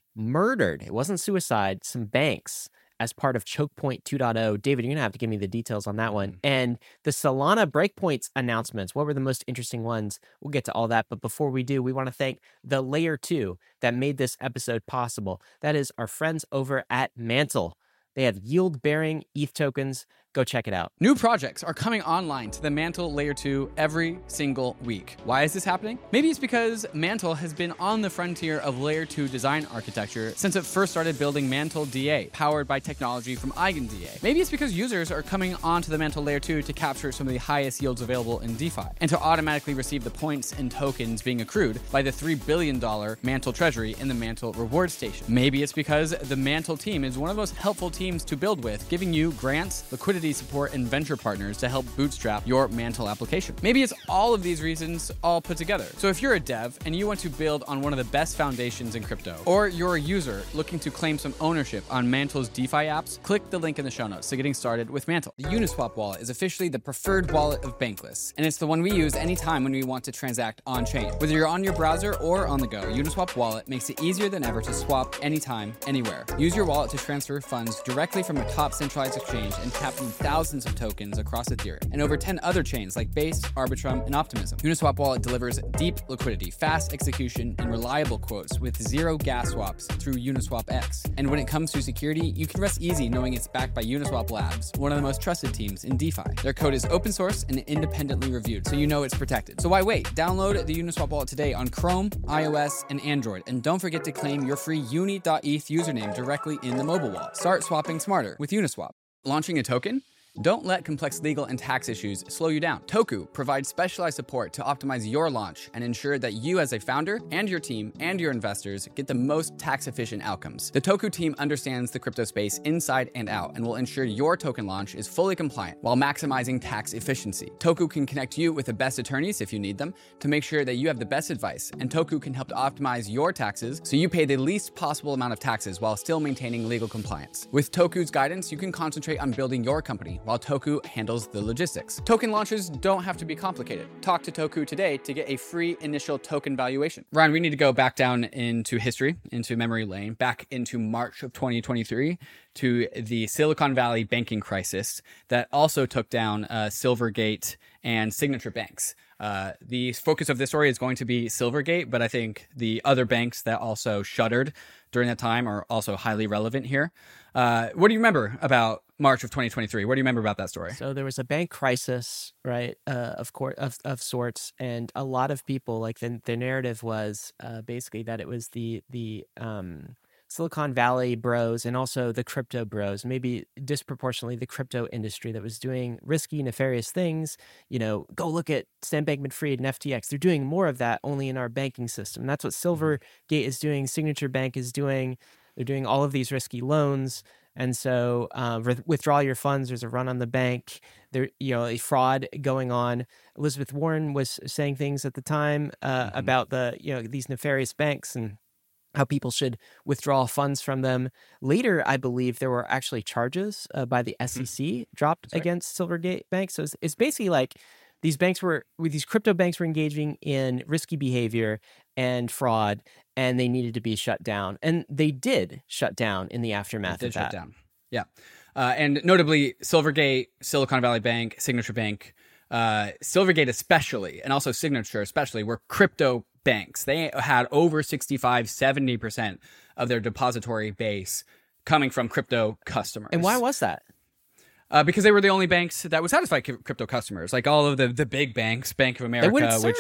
It wasn't suicide. Some banks as part of Choke Point 2.0. David, you're going to have to give me the details on that one. And the Solana breakpoints announcements. What were the most interesting ones? We'll get to all that. But before we do, we want to thank the Layer 2 that made this episode possible. That is our friends over at Mantle. They have yield-bearing ETH tokens. Go check it out. New projects are coming online to the Mantle Layer 2 every single week. Why is this happening? Maybe it's because Mantle has been on the frontier of Layer 2 design architecture since it first started building Mantle DA, powered by technology from EigenDA. Maybe it's because users are coming onto the Mantle Layer 2 to capture some of the highest yields available in DeFi, and to automatically receive the points and tokens being accrued by the $3 billion Mantle treasury in the Mantle reward station. Maybe it's because the Mantle team is one of the most helpful teams to build with, giving you grants, liquidity support, and venture partners to help bootstrap your Mantle application. Maybe it's all of these reasons all put together. So if you're a dev and you want to build on one of the best foundations in crypto, or you're a user looking to claim some ownership on Mantle's DeFi apps, click the link in the show notes to getting started with Mantle. The Uniswap wallet is officially the preferred wallet of Bankless, and it's the one we use anytime when we want to transact on-chain. Whether you're on your browser or on the go, Uniswap wallet makes it easier than ever to swap anytime, anywhere. Use your wallet to transfer funds directly from a top centralized exchange and tap from thousands of tokens across Ethereum and over 10 other chains like Base, Arbitrum, and Optimism. Uniswap wallet delivers deep liquidity, fast execution, and reliable quotes with zero gas swaps through Uniswap X. And when it comes to security, you can rest easy knowing it's backed by Uniswap Labs, one of the most trusted teams in DeFi. Their code is open source and independently reviewed, so you know it's protected. So why wait? Download the Uniswap wallet today on Chrome, iOS, and Android. And don't forget to claim your free uni.eth username directly in the mobile wallet. Start swapping smarter with Uniswap. Launching a token? Don't let complex legal and tax issues slow you down. Toku provides specialized support to optimize your launch and ensure that you as a founder and your team and your investors get the most tax-efficient outcomes. The Toku team understands the crypto space inside and out and will ensure your token launch is fully compliant while maximizing tax efficiency. Toku can connect you with the best attorneys if you need them to make sure that you have the best advice, and Toku can help to optimize your taxes so you pay the least possible amount of taxes while still maintaining legal compliance. With Toku's guidance, you can concentrate on building your company while Toku handles the logistics. Token launches don't have to be complicated. Talk to Toku today to get a free initial token valuation. Ryan, we need to go back down into history, into memory lane, back into March of 2023 to the Silicon Valley banking crisis that also took down Silvergate and Signature banks. The focus of this story is going to be Silvergate, but I think the other banks that also shuttered during that time are also highly relevant here. What do you remember about March of 2023? What do you remember about that story? So there was a bank crisis, right? Of course, of sorts, and a lot of people, like the narrative was basically that it was the Silicon Valley bros and also the crypto bros, maybe disproportionately the crypto industry that was doing risky, nefarious things. You know, go look at Sam Bankman-Fried and FTX. They're doing more of that only in our banking system. That's what Silvergate is doing. Signature Bank is doing. They're doing all of these risky loans. And so withdraw your funds. There's a run on the bank. There, a fraud going on. Elizabeth Warren was saying things at the time about these nefarious banks and how people should withdraw funds from them. Later, I believe there were actually charges by the SEC dropped against Silvergate Bank. So it's basically like these crypto banks were engaging in risky behavior and fraud, and they needed to be shut down. And they did shut down in the aftermath of that. Shut down. Yeah. And notably, Silvergate, Silicon Valley Bank, Signature Bank, Silvergate especially, and also Signature especially, were crypto banks. They had over 65-70% of their depository base coming from crypto customers. And why was that? Because they were the only banks that would satisfy crypto customers. Like all of the big banks, Bank of America,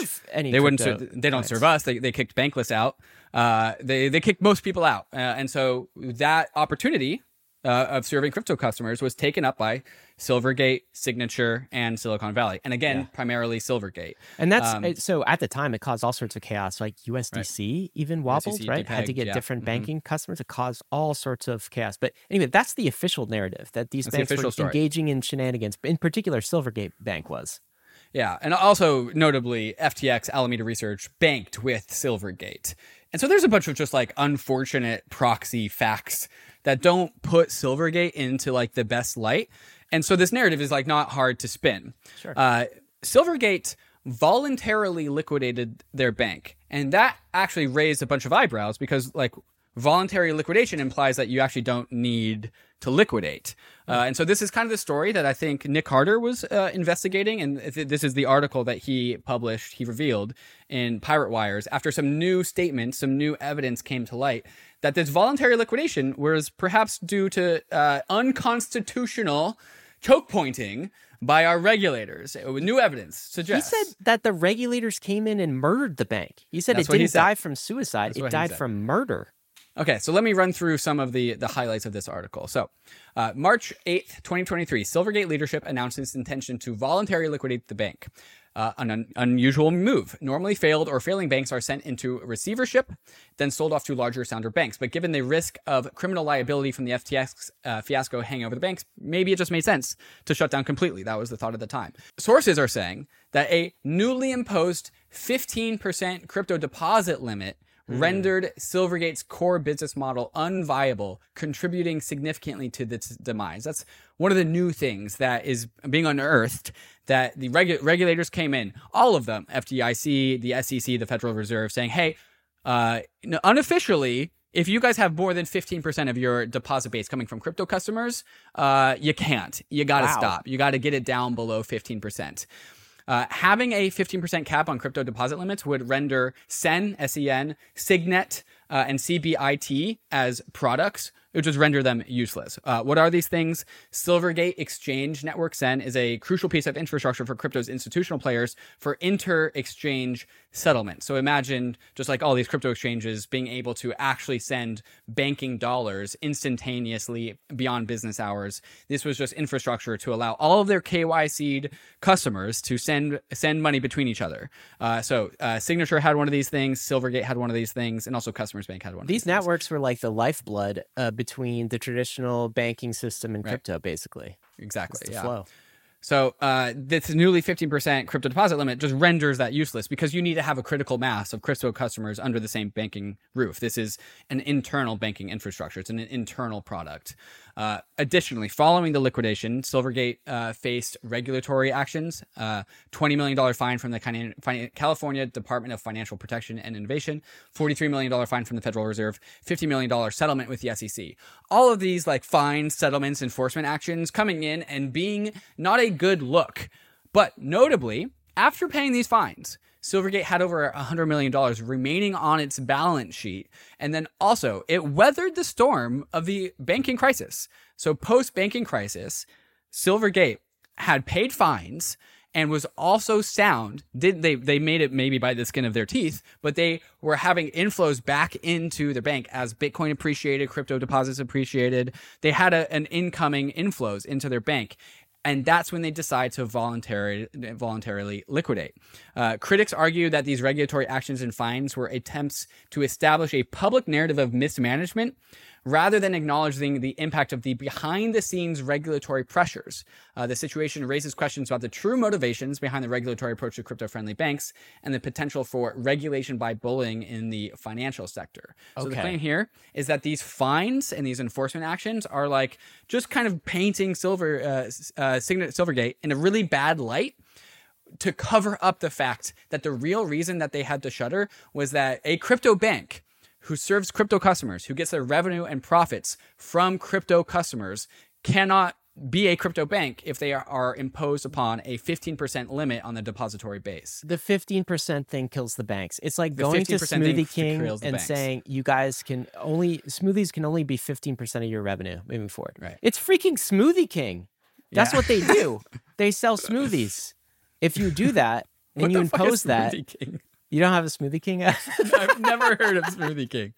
they don't serve us. They kicked Bankless out. They kicked most people out, and so that opportunity of serving crypto customers was taken up by Silvergate, Signature, and Silicon Valley. And again, primarily Silvergate. And that's so at the time, it caused all sorts of chaos. Like USDC even wobbled, USDC, right? Had to get different banking customers. It caused all sorts of chaos. But anyway, that's the official narrative, that these banks were engaging in shenanigans. In particular, Silvergate Bank was. Yeah. And also, notably, FTX, Alameda Research, banked with Silvergate. And so there's a bunch of just like unfortunate proxy facts that don't put Silvergate into like the best light. And so this narrative is like not hard to spin. Sure. Silvergate voluntarily liquidated their bank. And that actually raised a bunch of eyebrows because like voluntary liquidation implies that you actually don't need to liquidate. And so this is kind of the story that I think Nick Carter was investigating. And this is the article that he published, he revealed in Pirate Wires after some new statements, some new evidence came to light that this voluntary liquidation was perhaps due to unconstitutional choke pointing by our regulators. New evidence suggests. He said that the regulators came in and murdered the bank. He said it didn't die from suicide. It died from murder. Okay, so let me run through some of the highlights of this article. So, March 8th, 2023, Silvergate leadership announced its intention to voluntarily liquidate the bank. An unusual move. Normally failed or failing banks are sent into receivership, then sold off to larger, sounder banks. But given the risk of criminal liability from the FTX fiasco hanging over the banks, maybe it just made sense to shut down completely. That was the thought at the time. Sources are saying that a newly imposed 15% crypto deposit limit rendered Silvergate's core business model unviable, contributing significantly to its demise. That's one of the new things that is being unearthed, that the regulators came in, all of them, FDIC, the SEC, the Federal Reserve, saying, hey, unofficially, if you guys have more than 15% of your deposit base coming from crypto customers, you can't. You got to stop. You got to get it down below 15%. Having a 15% cap on crypto deposit limits would render SEN, SEN, Signet, and CBIT as products it would just render them useless. What are these things? Silvergate Exchange Network SEN is a crucial piece of infrastructure for crypto's institutional players for inter-exchange settlement. So imagine just like all these crypto exchanges being able to actually send banking dollars instantaneously beyond business hours. This was just infrastructure to allow all of their KYC'd customers to send money between each other. So Signature had one of these things, Silvergate had one of these things, and also Customers Bank had one of these networks were like the lifeblood between the traditional banking system and crypto, basically. Exactly. It's the flow. So this newly 15% crypto deposit limit just renders that useless because you need to have a critical mass of crypto customers under the same banking roof. This is an internal banking infrastructure. It's an internal product. Additionally, following the liquidation, Silvergate faced regulatory actions, $20 million fine from the California Department of Financial Protection and Innovation, $43 million fine from the Federal Reserve, $50 million settlement with the SEC. All of these like fines, settlements, enforcement actions coming in and being not a good look. But notably, after paying these fines, Silvergate had over $100 million remaining on its balance sheet. And then also, it weathered the storm of the banking crisis. So post-banking crisis, Silvergate had paid fines and was also sound. They made it maybe by the skin of their teeth, but they were having inflows back into their bank as Bitcoin appreciated, crypto deposits appreciated. They had an incoming inflows into their bank. And that's when they decide to voluntarily liquidate. Critics argue that these regulatory actions and fines were attempts to establish a public narrative of mismanagement rather than acknowledging the impact of the behind-the-scenes regulatory pressures. The situation raises questions about the true motivations behind the regulatory approach to crypto-friendly banks and the potential for regulation by bullying in the financial sector. So the claim here is that these fines and these enforcement actions are like just kind of painting Silvergate in a really bad light to cover up the fact that the real reason that they had to shutter was that a crypto bank who serves crypto customers, who gets their revenue and profits from crypto customers, cannot be a crypto bank if they are imposed upon a 15% limit on the depository base. The 15% thing kills the banks. It's like going to Smoothie King and saying smoothies can only be 15% of your revenue moving forward. Right. It's freaking Smoothie King. That's what they do. They sell smoothies. If you do that and you impose that, King? You don't have a Smoothie King? I've never heard of Smoothie King.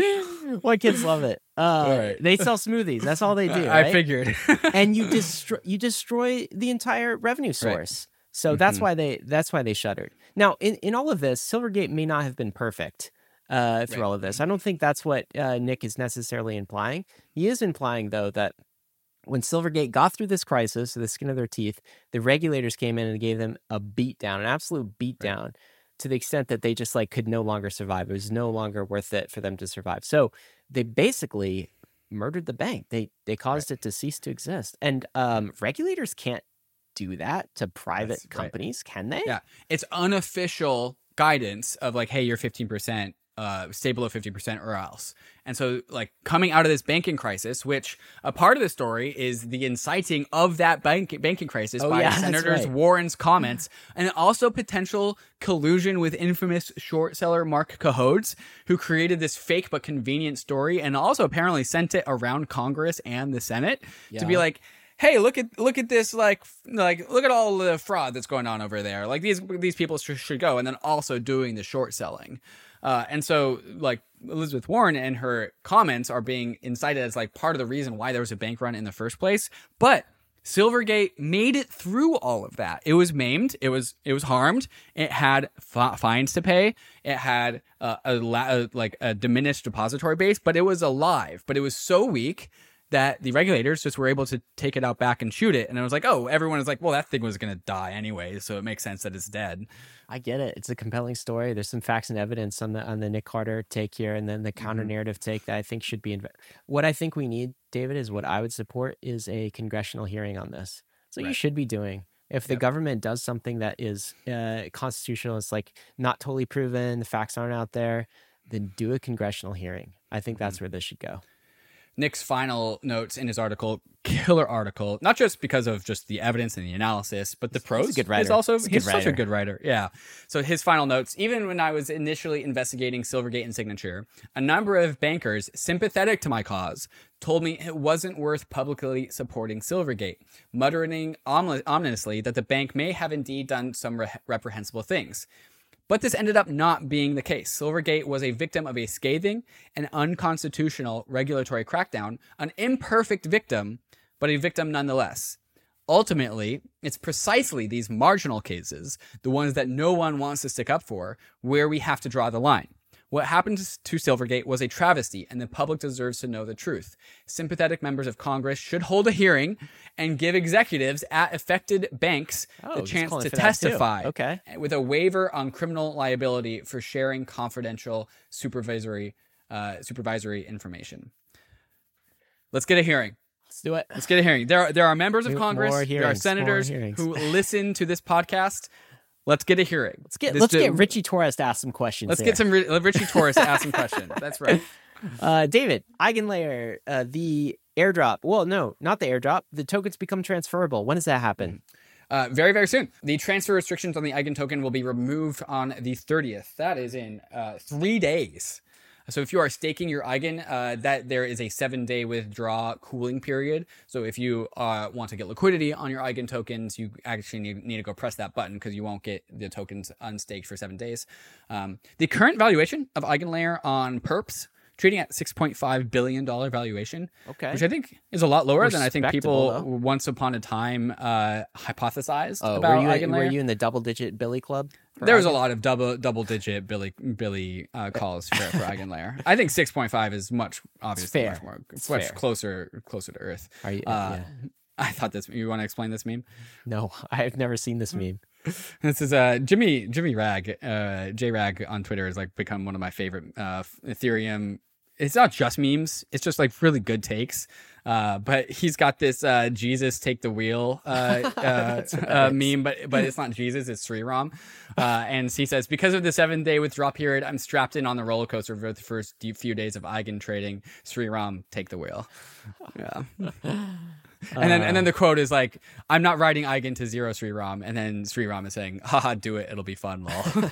My kids love it. They sell smoothies. That's all they do. I right? figured. And you destroy the entire revenue source. Right. So that's why they shuttered. Now, in all of this, Silvergate may not have been perfect through all of this. I don't think that's what Nick is necessarily implying. He is implying, though, that when Silvergate got through this crisis, the skin of their teeth, the regulators came in and gave them a beatdown, an absolute beatdown. Right. To the extent that they just like could no longer survive. It was no longer worth it for them to survive. So they basically murdered the bank. They caused it to cease to exist. And regulators can't do that to private companies, can they? Yeah. It's unofficial guidance of like, hey, you're 15%, stay below 50% or else. And so like coming out of this banking crisis, which a part of the story is the inciting of that banking crisis by Senator Warren's comments, and also potential collusion with infamous short seller Mark Cohodes, who created this fake but convenient story and also apparently sent it around Congress and the Senate to be like, hey, look at this, like look at all the fraud that's going on over there. Like these people should go, and then also doing the short selling. And so like Elizabeth Warren and her comments are being incited as like part of the reason why there was a bank run in the first place. But Silvergate made it through all of that. It was maimed. It was harmed. It had fines to pay. It had a diminished depository base, but it was alive. But it was so weak that the regulators just were able to take it out back and shoot it. And it was like, oh, everyone is like, well, that thing was going to die anyway, so it makes sense that it's dead. I get it. It's a compelling story. There's some facts and evidence on the Nick Carter take here, and then the counter narrative take that I think should be. What I think we need, David, is what I would support is a congressional hearing on this. So you should be doing. If the government does something that is constitutional, it's like not totally proven, the facts aren't out there, then do a congressional hearing. I think that's where this should go. Nick's final notes in his article, killer article, not just because of just the evidence and the analysis, but the prose. He's a good writer. He's such a good writer. Yeah. So his final notes, even when I was initially investigating Silvergate and Signature, a number of bankers sympathetic to my cause told me it wasn't worth publicly supporting Silvergate, muttering ominously that the bank may have indeed done some reprehensible things. But this ended up not being the case. Silvergate was a victim of a scathing and unconstitutional regulatory crackdown, an imperfect victim, but a victim nonetheless. Ultimately, it's precisely these marginal cases, the ones that no one wants to stick up for, where we have to draw the line. What happened to Silvergate was a travesty, and the public deserves to know the truth. Sympathetic members of Congress should hold a hearing and give executives at affected banks the chance to testify with a waiver on criminal liability for sharing confidential supervisory information. Let's get a hearing. Let's do it. Let's get a hearing. There are members of Congress, there are senators who listen to this podcast. Let's get a hearing. Let's get Richie Torres to ask some questions. Let's get some Richie Torres to ask some questions. That's right. David, Eigenlayer, the airdrop. Well, no, not the airdrop. The tokens become transferable. When does that happen? Very, very soon. The transfer restrictions on the Eigen token will be removed on the 30th. That is in 3 days. So if you are staking your Eigen, that there is a 7-day withdraw cooling period. So if you want to get liquidity on your Eigen tokens, you actually need to go press that button because you won't get the tokens unstaked for 7 days. The current valuation of Eigenlayer on perps, trading at $6.5 billion valuation, which I think is a lot lower than I think people once upon a time hypothesized about Eigenlayer. Were you in the double-digit Billy club? There was a lot of double-digit Billy calls for Eigenlayer. I think 6.5 is much closer to Earth. Are you? I thought this. You want to explain this meme? No, I've never seen this meme. This is Jimmy Rag, JRag on Twitter has like become one of my favorite Ethereum. It's not just memes; it's just like really good takes. But he's got this Jesus take the wheel meme, but it's not Jesus, it's Sriram. And he says, because of the 7-day withdrawal period, I'm strapped in on the roller coaster for the first few days of Eigen trading. Sriram, take the wheel. Yeah. And then the quote is like, I'm not riding Eigen to zero, Sriram. And then Sriram is saying, haha, do it. It'll be fun, lol.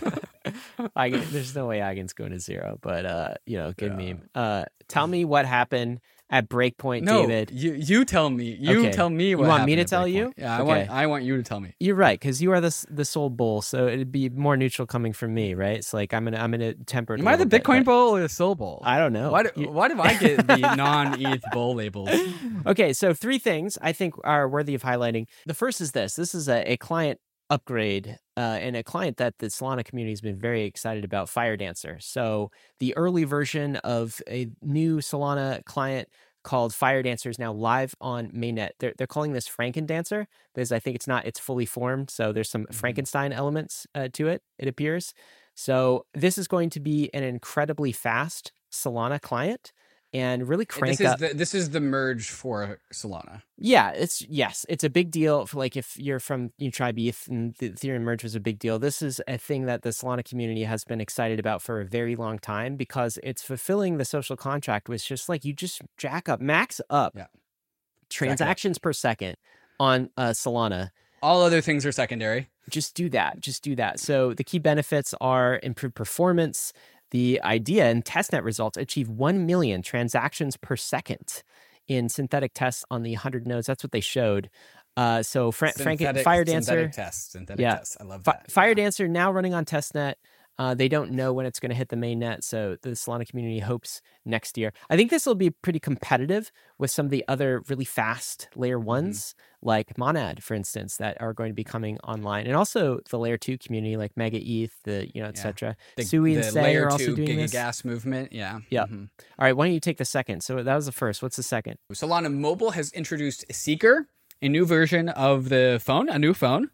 There's no way Eigen's going to zero, but good meme. Tell me what happened at Breakpoint, David. You tell me. Tell me what happened. You want me to tell you? Yeah, okay. I want you to tell me. You're right, because you are the sole bull, so it'd be more neutral coming from me, right? It's like I'm gonna temper it. Am I the Bitcoin bull or the soul bull? I don't know. Why do I get the non-ETH bull labels? Okay, so 3 things I think are worthy of highlighting. The first is this. This is a client upgrade and a client that the Solana community has been very excited about, FireDancer. So the early version of a new Solana client called FireDancer is now live on mainnet. They're calling this Frankendancer because I think it's fully formed. So there's some Frankenstein elements to it, it appears. So this is going to be an incredibly fast Solana client and really crank up. This is the merge for Solana. Yeah, it's a big deal for like if you're from Tribe ETH and the Ethereum merge was a big deal. This is a thing that the Solana community has been excited about for a very long time because it's fulfilling the social contract, which just like you just max up transactions per second on Solana. All other things are secondary. Just do that. So the key benefits are improved performance. The idea and testnet results achieve 1 million transactions per second in synthetic tests on the 100 nodes. That's what they showed. So FireDancer. Synthetic tests. I love that. FireDancer now running on testnet. They don't know when it's going to hit the main net, so the Solana community hopes next year. I think this will be pretty competitive with some of the other really fast layer ones, like Monad, for instance, that are going to be coming online, and also the layer 2 community, like Mega ETH, etc. Sui and Say are also doing this. The gas movement, yeah. All right, why don't you take the second? So that was the first. What's the second? Solana Mobile has introduced Seeker, a new version of the phone, a new phone.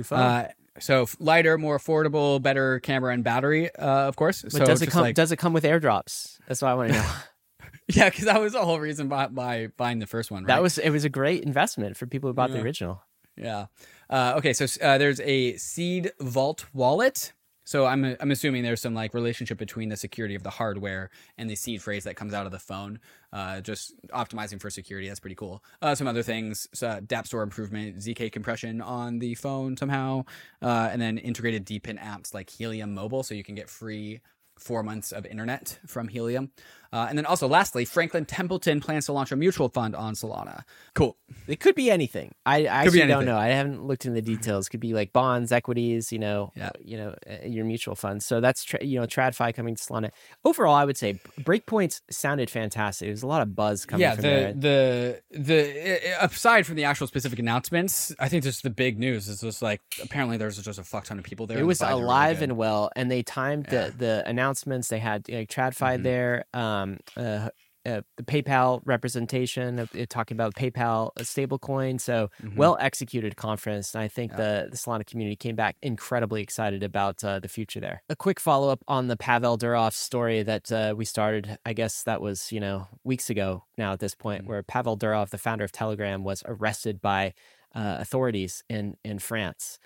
So lighter, more affordable, better camera and battery, of course. But does it come with airdrops? That's what I want to know. Yeah, because that was the whole reason by buying the first one. Right? It was a great investment for people who bought the original. Yeah. Okay, so there's a Seed Vault wallet. So I'm assuming there's some like relationship between the security of the hardware and the seed phrase that comes out of the phone. Just optimizing for security. That's pretty cool. Some other things, DApp store improvement, ZK compression on the phone somehow, and then integrated DeepIn apps like Helium Mobile, so you can get free 4 months of internet from Helium. And then also, lastly, Franklin Templeton plans to launch a mutual fund on Solana. Cool. It could be anything. I actually don't know. I haven't looked into the details. It could be like bonds, equities, your mutual funds. So that's TradFi coming to Solana. Overall, I would say Breakpoints sounded fantastic. There's a lot of buzz coming from there. Aside from the actual specific announcements, I think just the big news is just like apparently there's just a fuck ton of people there. It was alive and well, and they timed the announcements. They had TradFi there. The PayPal representation, talking about PayPal stablecoin. So well executed conference. And I think the Solana community came back incredibly excited about the future there. A quick follow up on the Pavel Durov story that we started. I guess that was weeks ago now at this point, where Pavel Durov, the founder of Telegram, was arrested by authorities in France.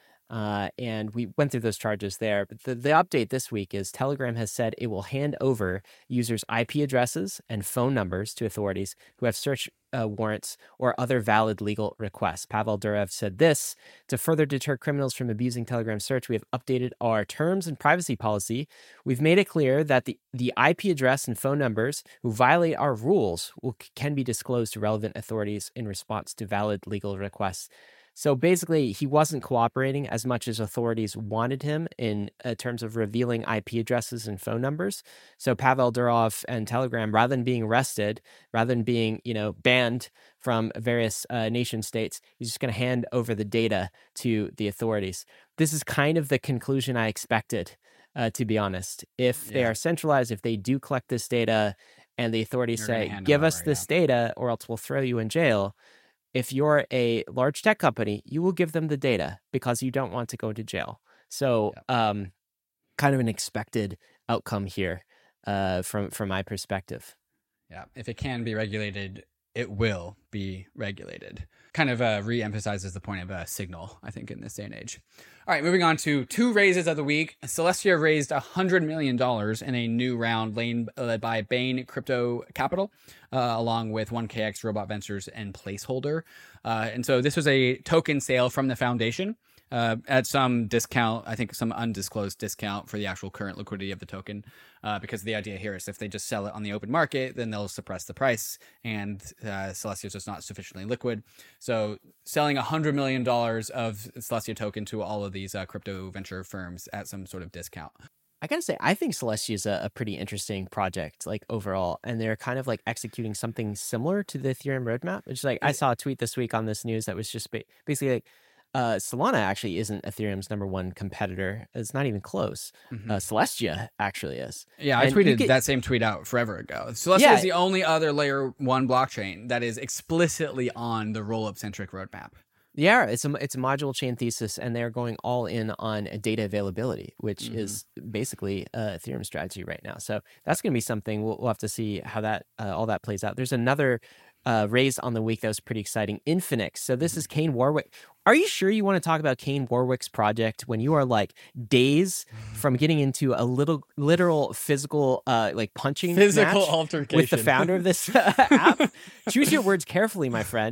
And we went through those charges there. But the update this week is Telegram has said it will hand over users' IP addresses and phone numbers to authorities who have search warrants or other valid legal requests. Pavel Durov said this: to further deter criminals from abusing Telegram search, we have updated our terms and privacy policy. We've made it clear that the IP address and phone numbers who violate our rules can be disclosed to relevant authorities in response to valid legal requests. So basically, he wasn't cooperating as much as authorities wanted him in terms of revealing IP addresses and phone numbers. So Pavel Durov and Telegram, rather than being arrested, rather than being banned from various nation states, he's just going to hand over the data to the authorities. This is kind of the conclusion I expected, to be honest. If they are centralized, if they do collect this data, and the authorities say, "Give us this data, or else we'll throw you in jail." If you're a large tech company, you will give them the data because you don't want to go to jail. So kind of an expected outcome here from my perspective. Yeah, if it can be regulated, it will be regulated. Kind of re-emphasizes the point of a signal, I think, in this day and age. All right, moving on to two raises of the week. Celestia raised $100 million in a new round led by Bain Crypto Capital, along with 1KX Robot Ventures and Placeholder. And so this was a token sale from the foundation at some discount, I think some undisclosed discount for the actual current liquidity of the token, because the idea here is if they just sell it on the open market, then they'll suppress the price, and Celestia is just not sufficiently liquid. So selling $100 million of Celestia token to all of these crypto venture firms at some sort of discount. I gotta say, I think Celestia is a pretty interesting project, like overall, and they're kind of like executing something similar to the Ethereum roadmap. Which, like, I saw a tweet this week on this news that was just basically like, Solana actually isn't Ethereum's number one competitor. It's not even close. Celestia actually is. Yeah, I tweeted that same tweet out forever ago. Celestia is the only other layer one blockchain that is explicitly on the rollup centric roadmap. Yeah, it's a module chain thesis, and they're going all in on data availability, which is basically Ethereum strategy right now. So that's going to be something we'll have to see how that all that plays out. There's another raise on the week that was pretty exciting. Infinix. So this is Kane Warwick. Are you sure you want to talk about Kane Warwick's project when you are like days from getting into a literal physical like punching match altercation with the founder of this app? Choose your words carefully, my friend.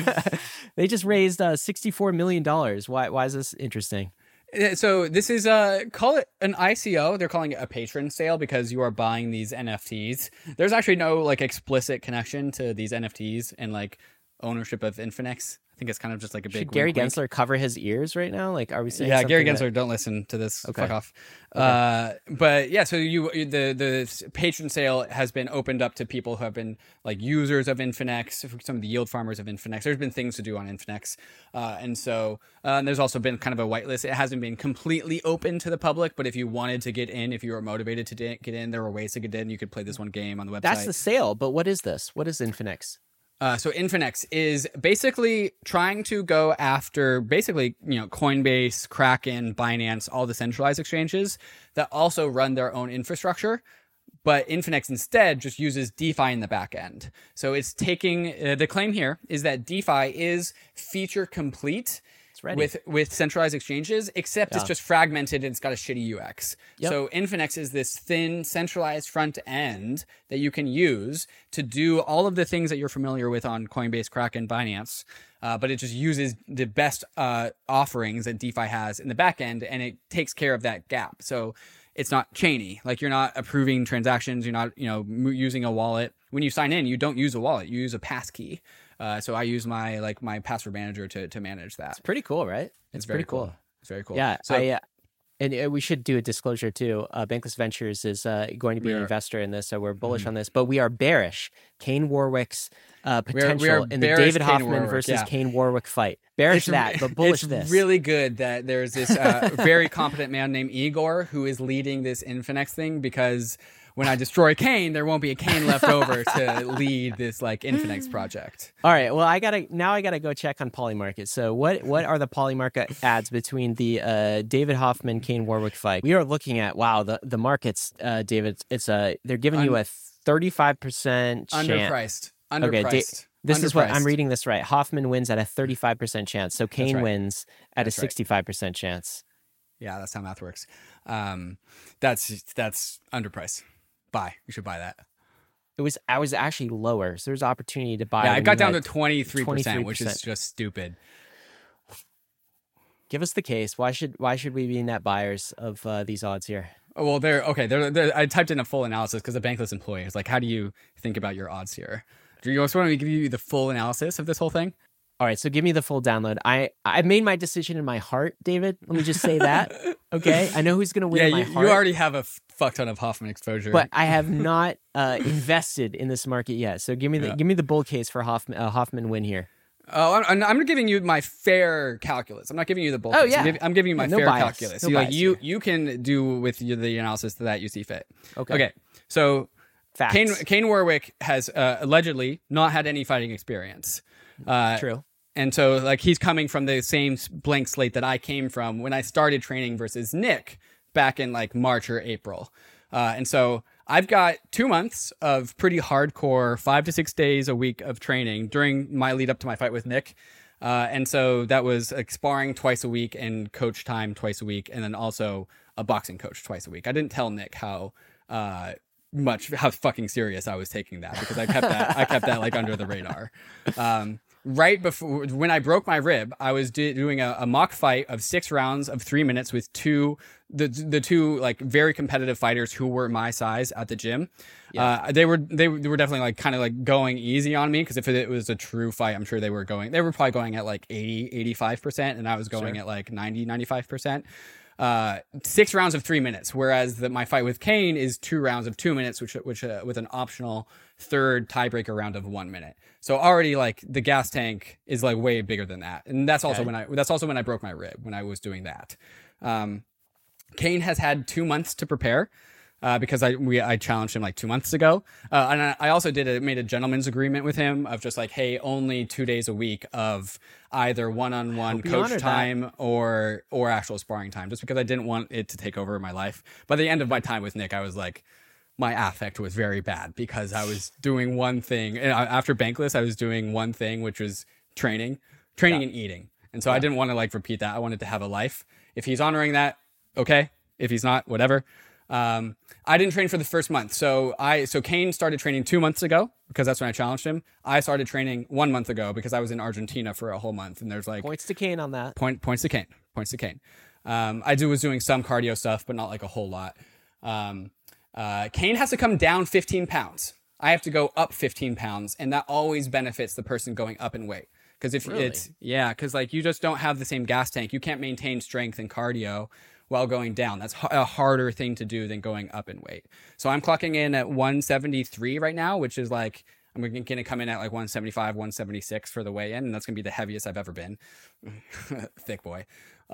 They just raised $64 million. Why is this interesting? So this is call it an ICO. They're calling it a patron sale because you are buying these NFTs. There's actually no like explicit connection to these NFTs and like ownership of Infinix. I think it's kind of just like a big. Should Gary Gensler cover his ears right now? Like, are we saying? Yeah, Gary Gensler, don't listen to this. Okay. Fuck off. Okay. But yeah, so the patron sale has been opened up to people who have been like users of Infinix, some of the yield farmers of Infinix. There's been things to do on Infinix, and so there's also been kind of a whitelist. It hasn't been completely open to the public, but if you wanted to get in, if you were motivated to get in, there were ways to get in. You could play this one game on the website. That's the sale, but what is this? What is Infinix? So Infinix is basically trying to go after Coinbase, Kraken, Binance, all the centralized exchanges that also run their own infrastructure. But Infinix instead just uses DeFi in the back end. So it's taking the claim here is that DeFi is feature complete with centralized exchanges, except it's just fragmented and it's got a shitty UX. So Infinex is this thin, centralized front end that you can use to do all of the things that you're familiar with on Coinbase, Kraken, Binance, but it just uses the best offerings that DeFi has in the back end, and it takes care of that gap. So it's not chainy. Like, you're not approving transactions. You're not, using a wallet. When you sign in, you don't use a wallet. You use a passkey. So I use my password manager to manage that. It's pretty cool, right? It's very cool. It's very cool. Yeah. So, and we should do a disclosure too. Bankless Ventures is going to be an investor in this, so we're bullish on this, but we are bearish. Kane Warwick's potential in the David Hoffman versus Kane Warwick fight. Bearish but bullish this. It's really good that there's this very competent man named Igor who is leading this Infinex thing, because when I destroy Kane, there won't be a Kane left over to lead this Infinex project. All right. Well, I gotta go check on Polymarket. So what are the Polymarket ads between the David Hoffman Kane Warwick fight? We are looking at the markets, David. It's they're giving you a 35% chance. Underpriced. This is what I'm reading this right. Hoffman wins at a 35% chance. So Kane wins at a 65% chance. Yeah, that's how math works. That's underpriced. Buy. You should buy that. I was actually lower, so there's opportunity to buy. Yeah, I got down to 23%, which is just stupid. Give us the case. Why should we be net buyers of these odds here? Well, I typed in a full analysis because a Bankless employee is like, how do you think about your odds here? Do you also want me to give you the full analysis of this whole thing? All right, so give me the full download. I made my decision in my heart, David. Let me just say that. Okay, I know who's going to win in my heart. You already have a fuck ton of Hoffman exposure, but I have not invested in this market yet. So give me the bull case for Hoffman win here. Oh, I'm giving you my fair calculus. I'm not giving you the bull case. Yeah. I'm giving you my fair calculus. You can do with the analysis that you see fit. Okay. So Facts. Kane Warwick has allegedly not had any fighting experience. True. And so he's coming from the same blank slate that I came from when I started training versus Nick back in March or April. And so I've got 2 months of pretty hardcore 5 to 6 days a week of training during my lead up to my fight with Nick. And so that was sparring twice a week and coach time twice a week. And then also a boxing coach twice a week. I didn't tell Nick how fucking serious I was taking that, because I kept that under the radar. Right before, when I broke my rib, I was doing a mock fight of 6 rounds of 3 minutes with the two very competitive fighters who were my size at the gym. Yeah. They were definitely going easy on me, because if it was a true fight, I'm sure they were probably going at 80-85%, and I was going at 90-95%. 6 rounds of 3 minutes, whereas my fight with Kane is 2 rounds of 2 minutes, which with an optional third tiebreaker round of 1 minute. So already the gas tank is way bigger than that, and that's also when I broke my rib, when I was doing that. Kane has had 2 months to prepare. Because I challenged him 2 months ago, and I also made a gentleman's agreement with him of just hey, only 2 days a week of either one-on-one coach time or actual sparring time, just because I didn't want it to take over my life. By the end of my time with Nick, I was my affect was very bad, because I was doing one thing, and after Bankless, I was doing one thing, which was training and eating, and so I didn't want to repeat that. I wanted to have a life. If he's honoring that, okay. If he's not, whatever. I didn't train for the first month. So Kane started training 2 months ago, because that's when I challenged him. I started training 1 month ago because I was in Argentina for a whole month, and there's points to Kane on that. Points to Kane. I was doing some cardio stuff, but not a whole lot. Kane has to come down 15 pounds. I have to go up 15 pounds, and that always benefits the person going up in weight. Because because you just don't have the same gas tank. You can't maintain strength and cardio while going down. That's a harder thing to do than going up in weight. So I'm clocking in at 173 right now, which is I'm going to come in at 175, 176 for the weigh-in, and that's going to be the heaviest I've ever been. Thick boy.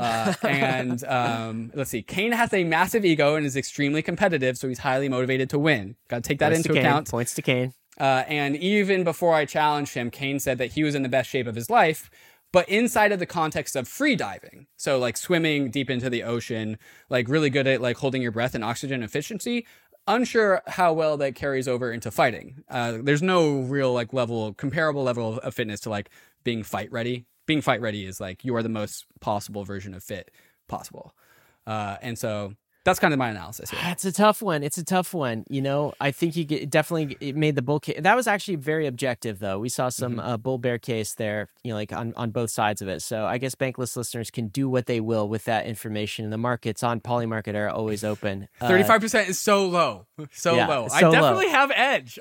Let's see. Kane has a massive ego and is extremely competitive, so he's highly motivated to win. Got to take that into account. Points to Kane. And even before I challenged him, Kane said that he was in the best shape of his life, but inside of the context of free diving. So swimming deep into the ocean, really good at holding your breath and oxygen efficiency. Unsure how well that carries over into fighting. There's no real comparable level of fitness to being fight ready. being fight ready is like you are the most possible version of fit possible. And so that's kind of my analysis here. It's a tough one. I think you definitely made the bull case. That was actually very objective, though. We saw some bull bear case there, like on both sides of it. So I guess Bankless listeners can do what they will with that information. The markets on Polymarket are always open. 35% is so low. Low. I definitely have edge.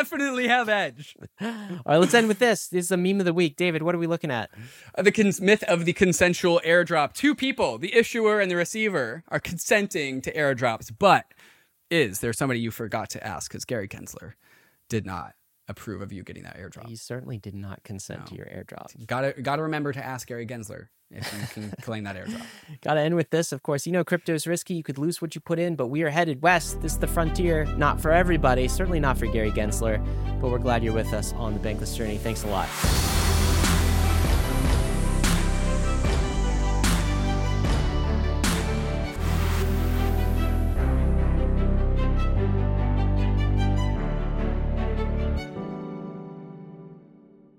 All right, let's end with this. This is a meme of the week. David, what are we looking at? The myth of the consensual airdrop. Two people, the issuer and the receiver, are consenting to airdrops, but is there somebody you forgot to ask? Because Gary Gensler did not approve of you getting that airdrop. He certainly did not consent to your airdrop. Gotta remember to ask Gary Gensler if you can claim that airdrop. Gotta end with this, of course. Crypto is risky. You could lose what you put in, but we are headed west. This is the frontier. Not for everybody, certainly not for Gary Gensler, but we're glad you're with us on the Bankless journey. Thanks a lot.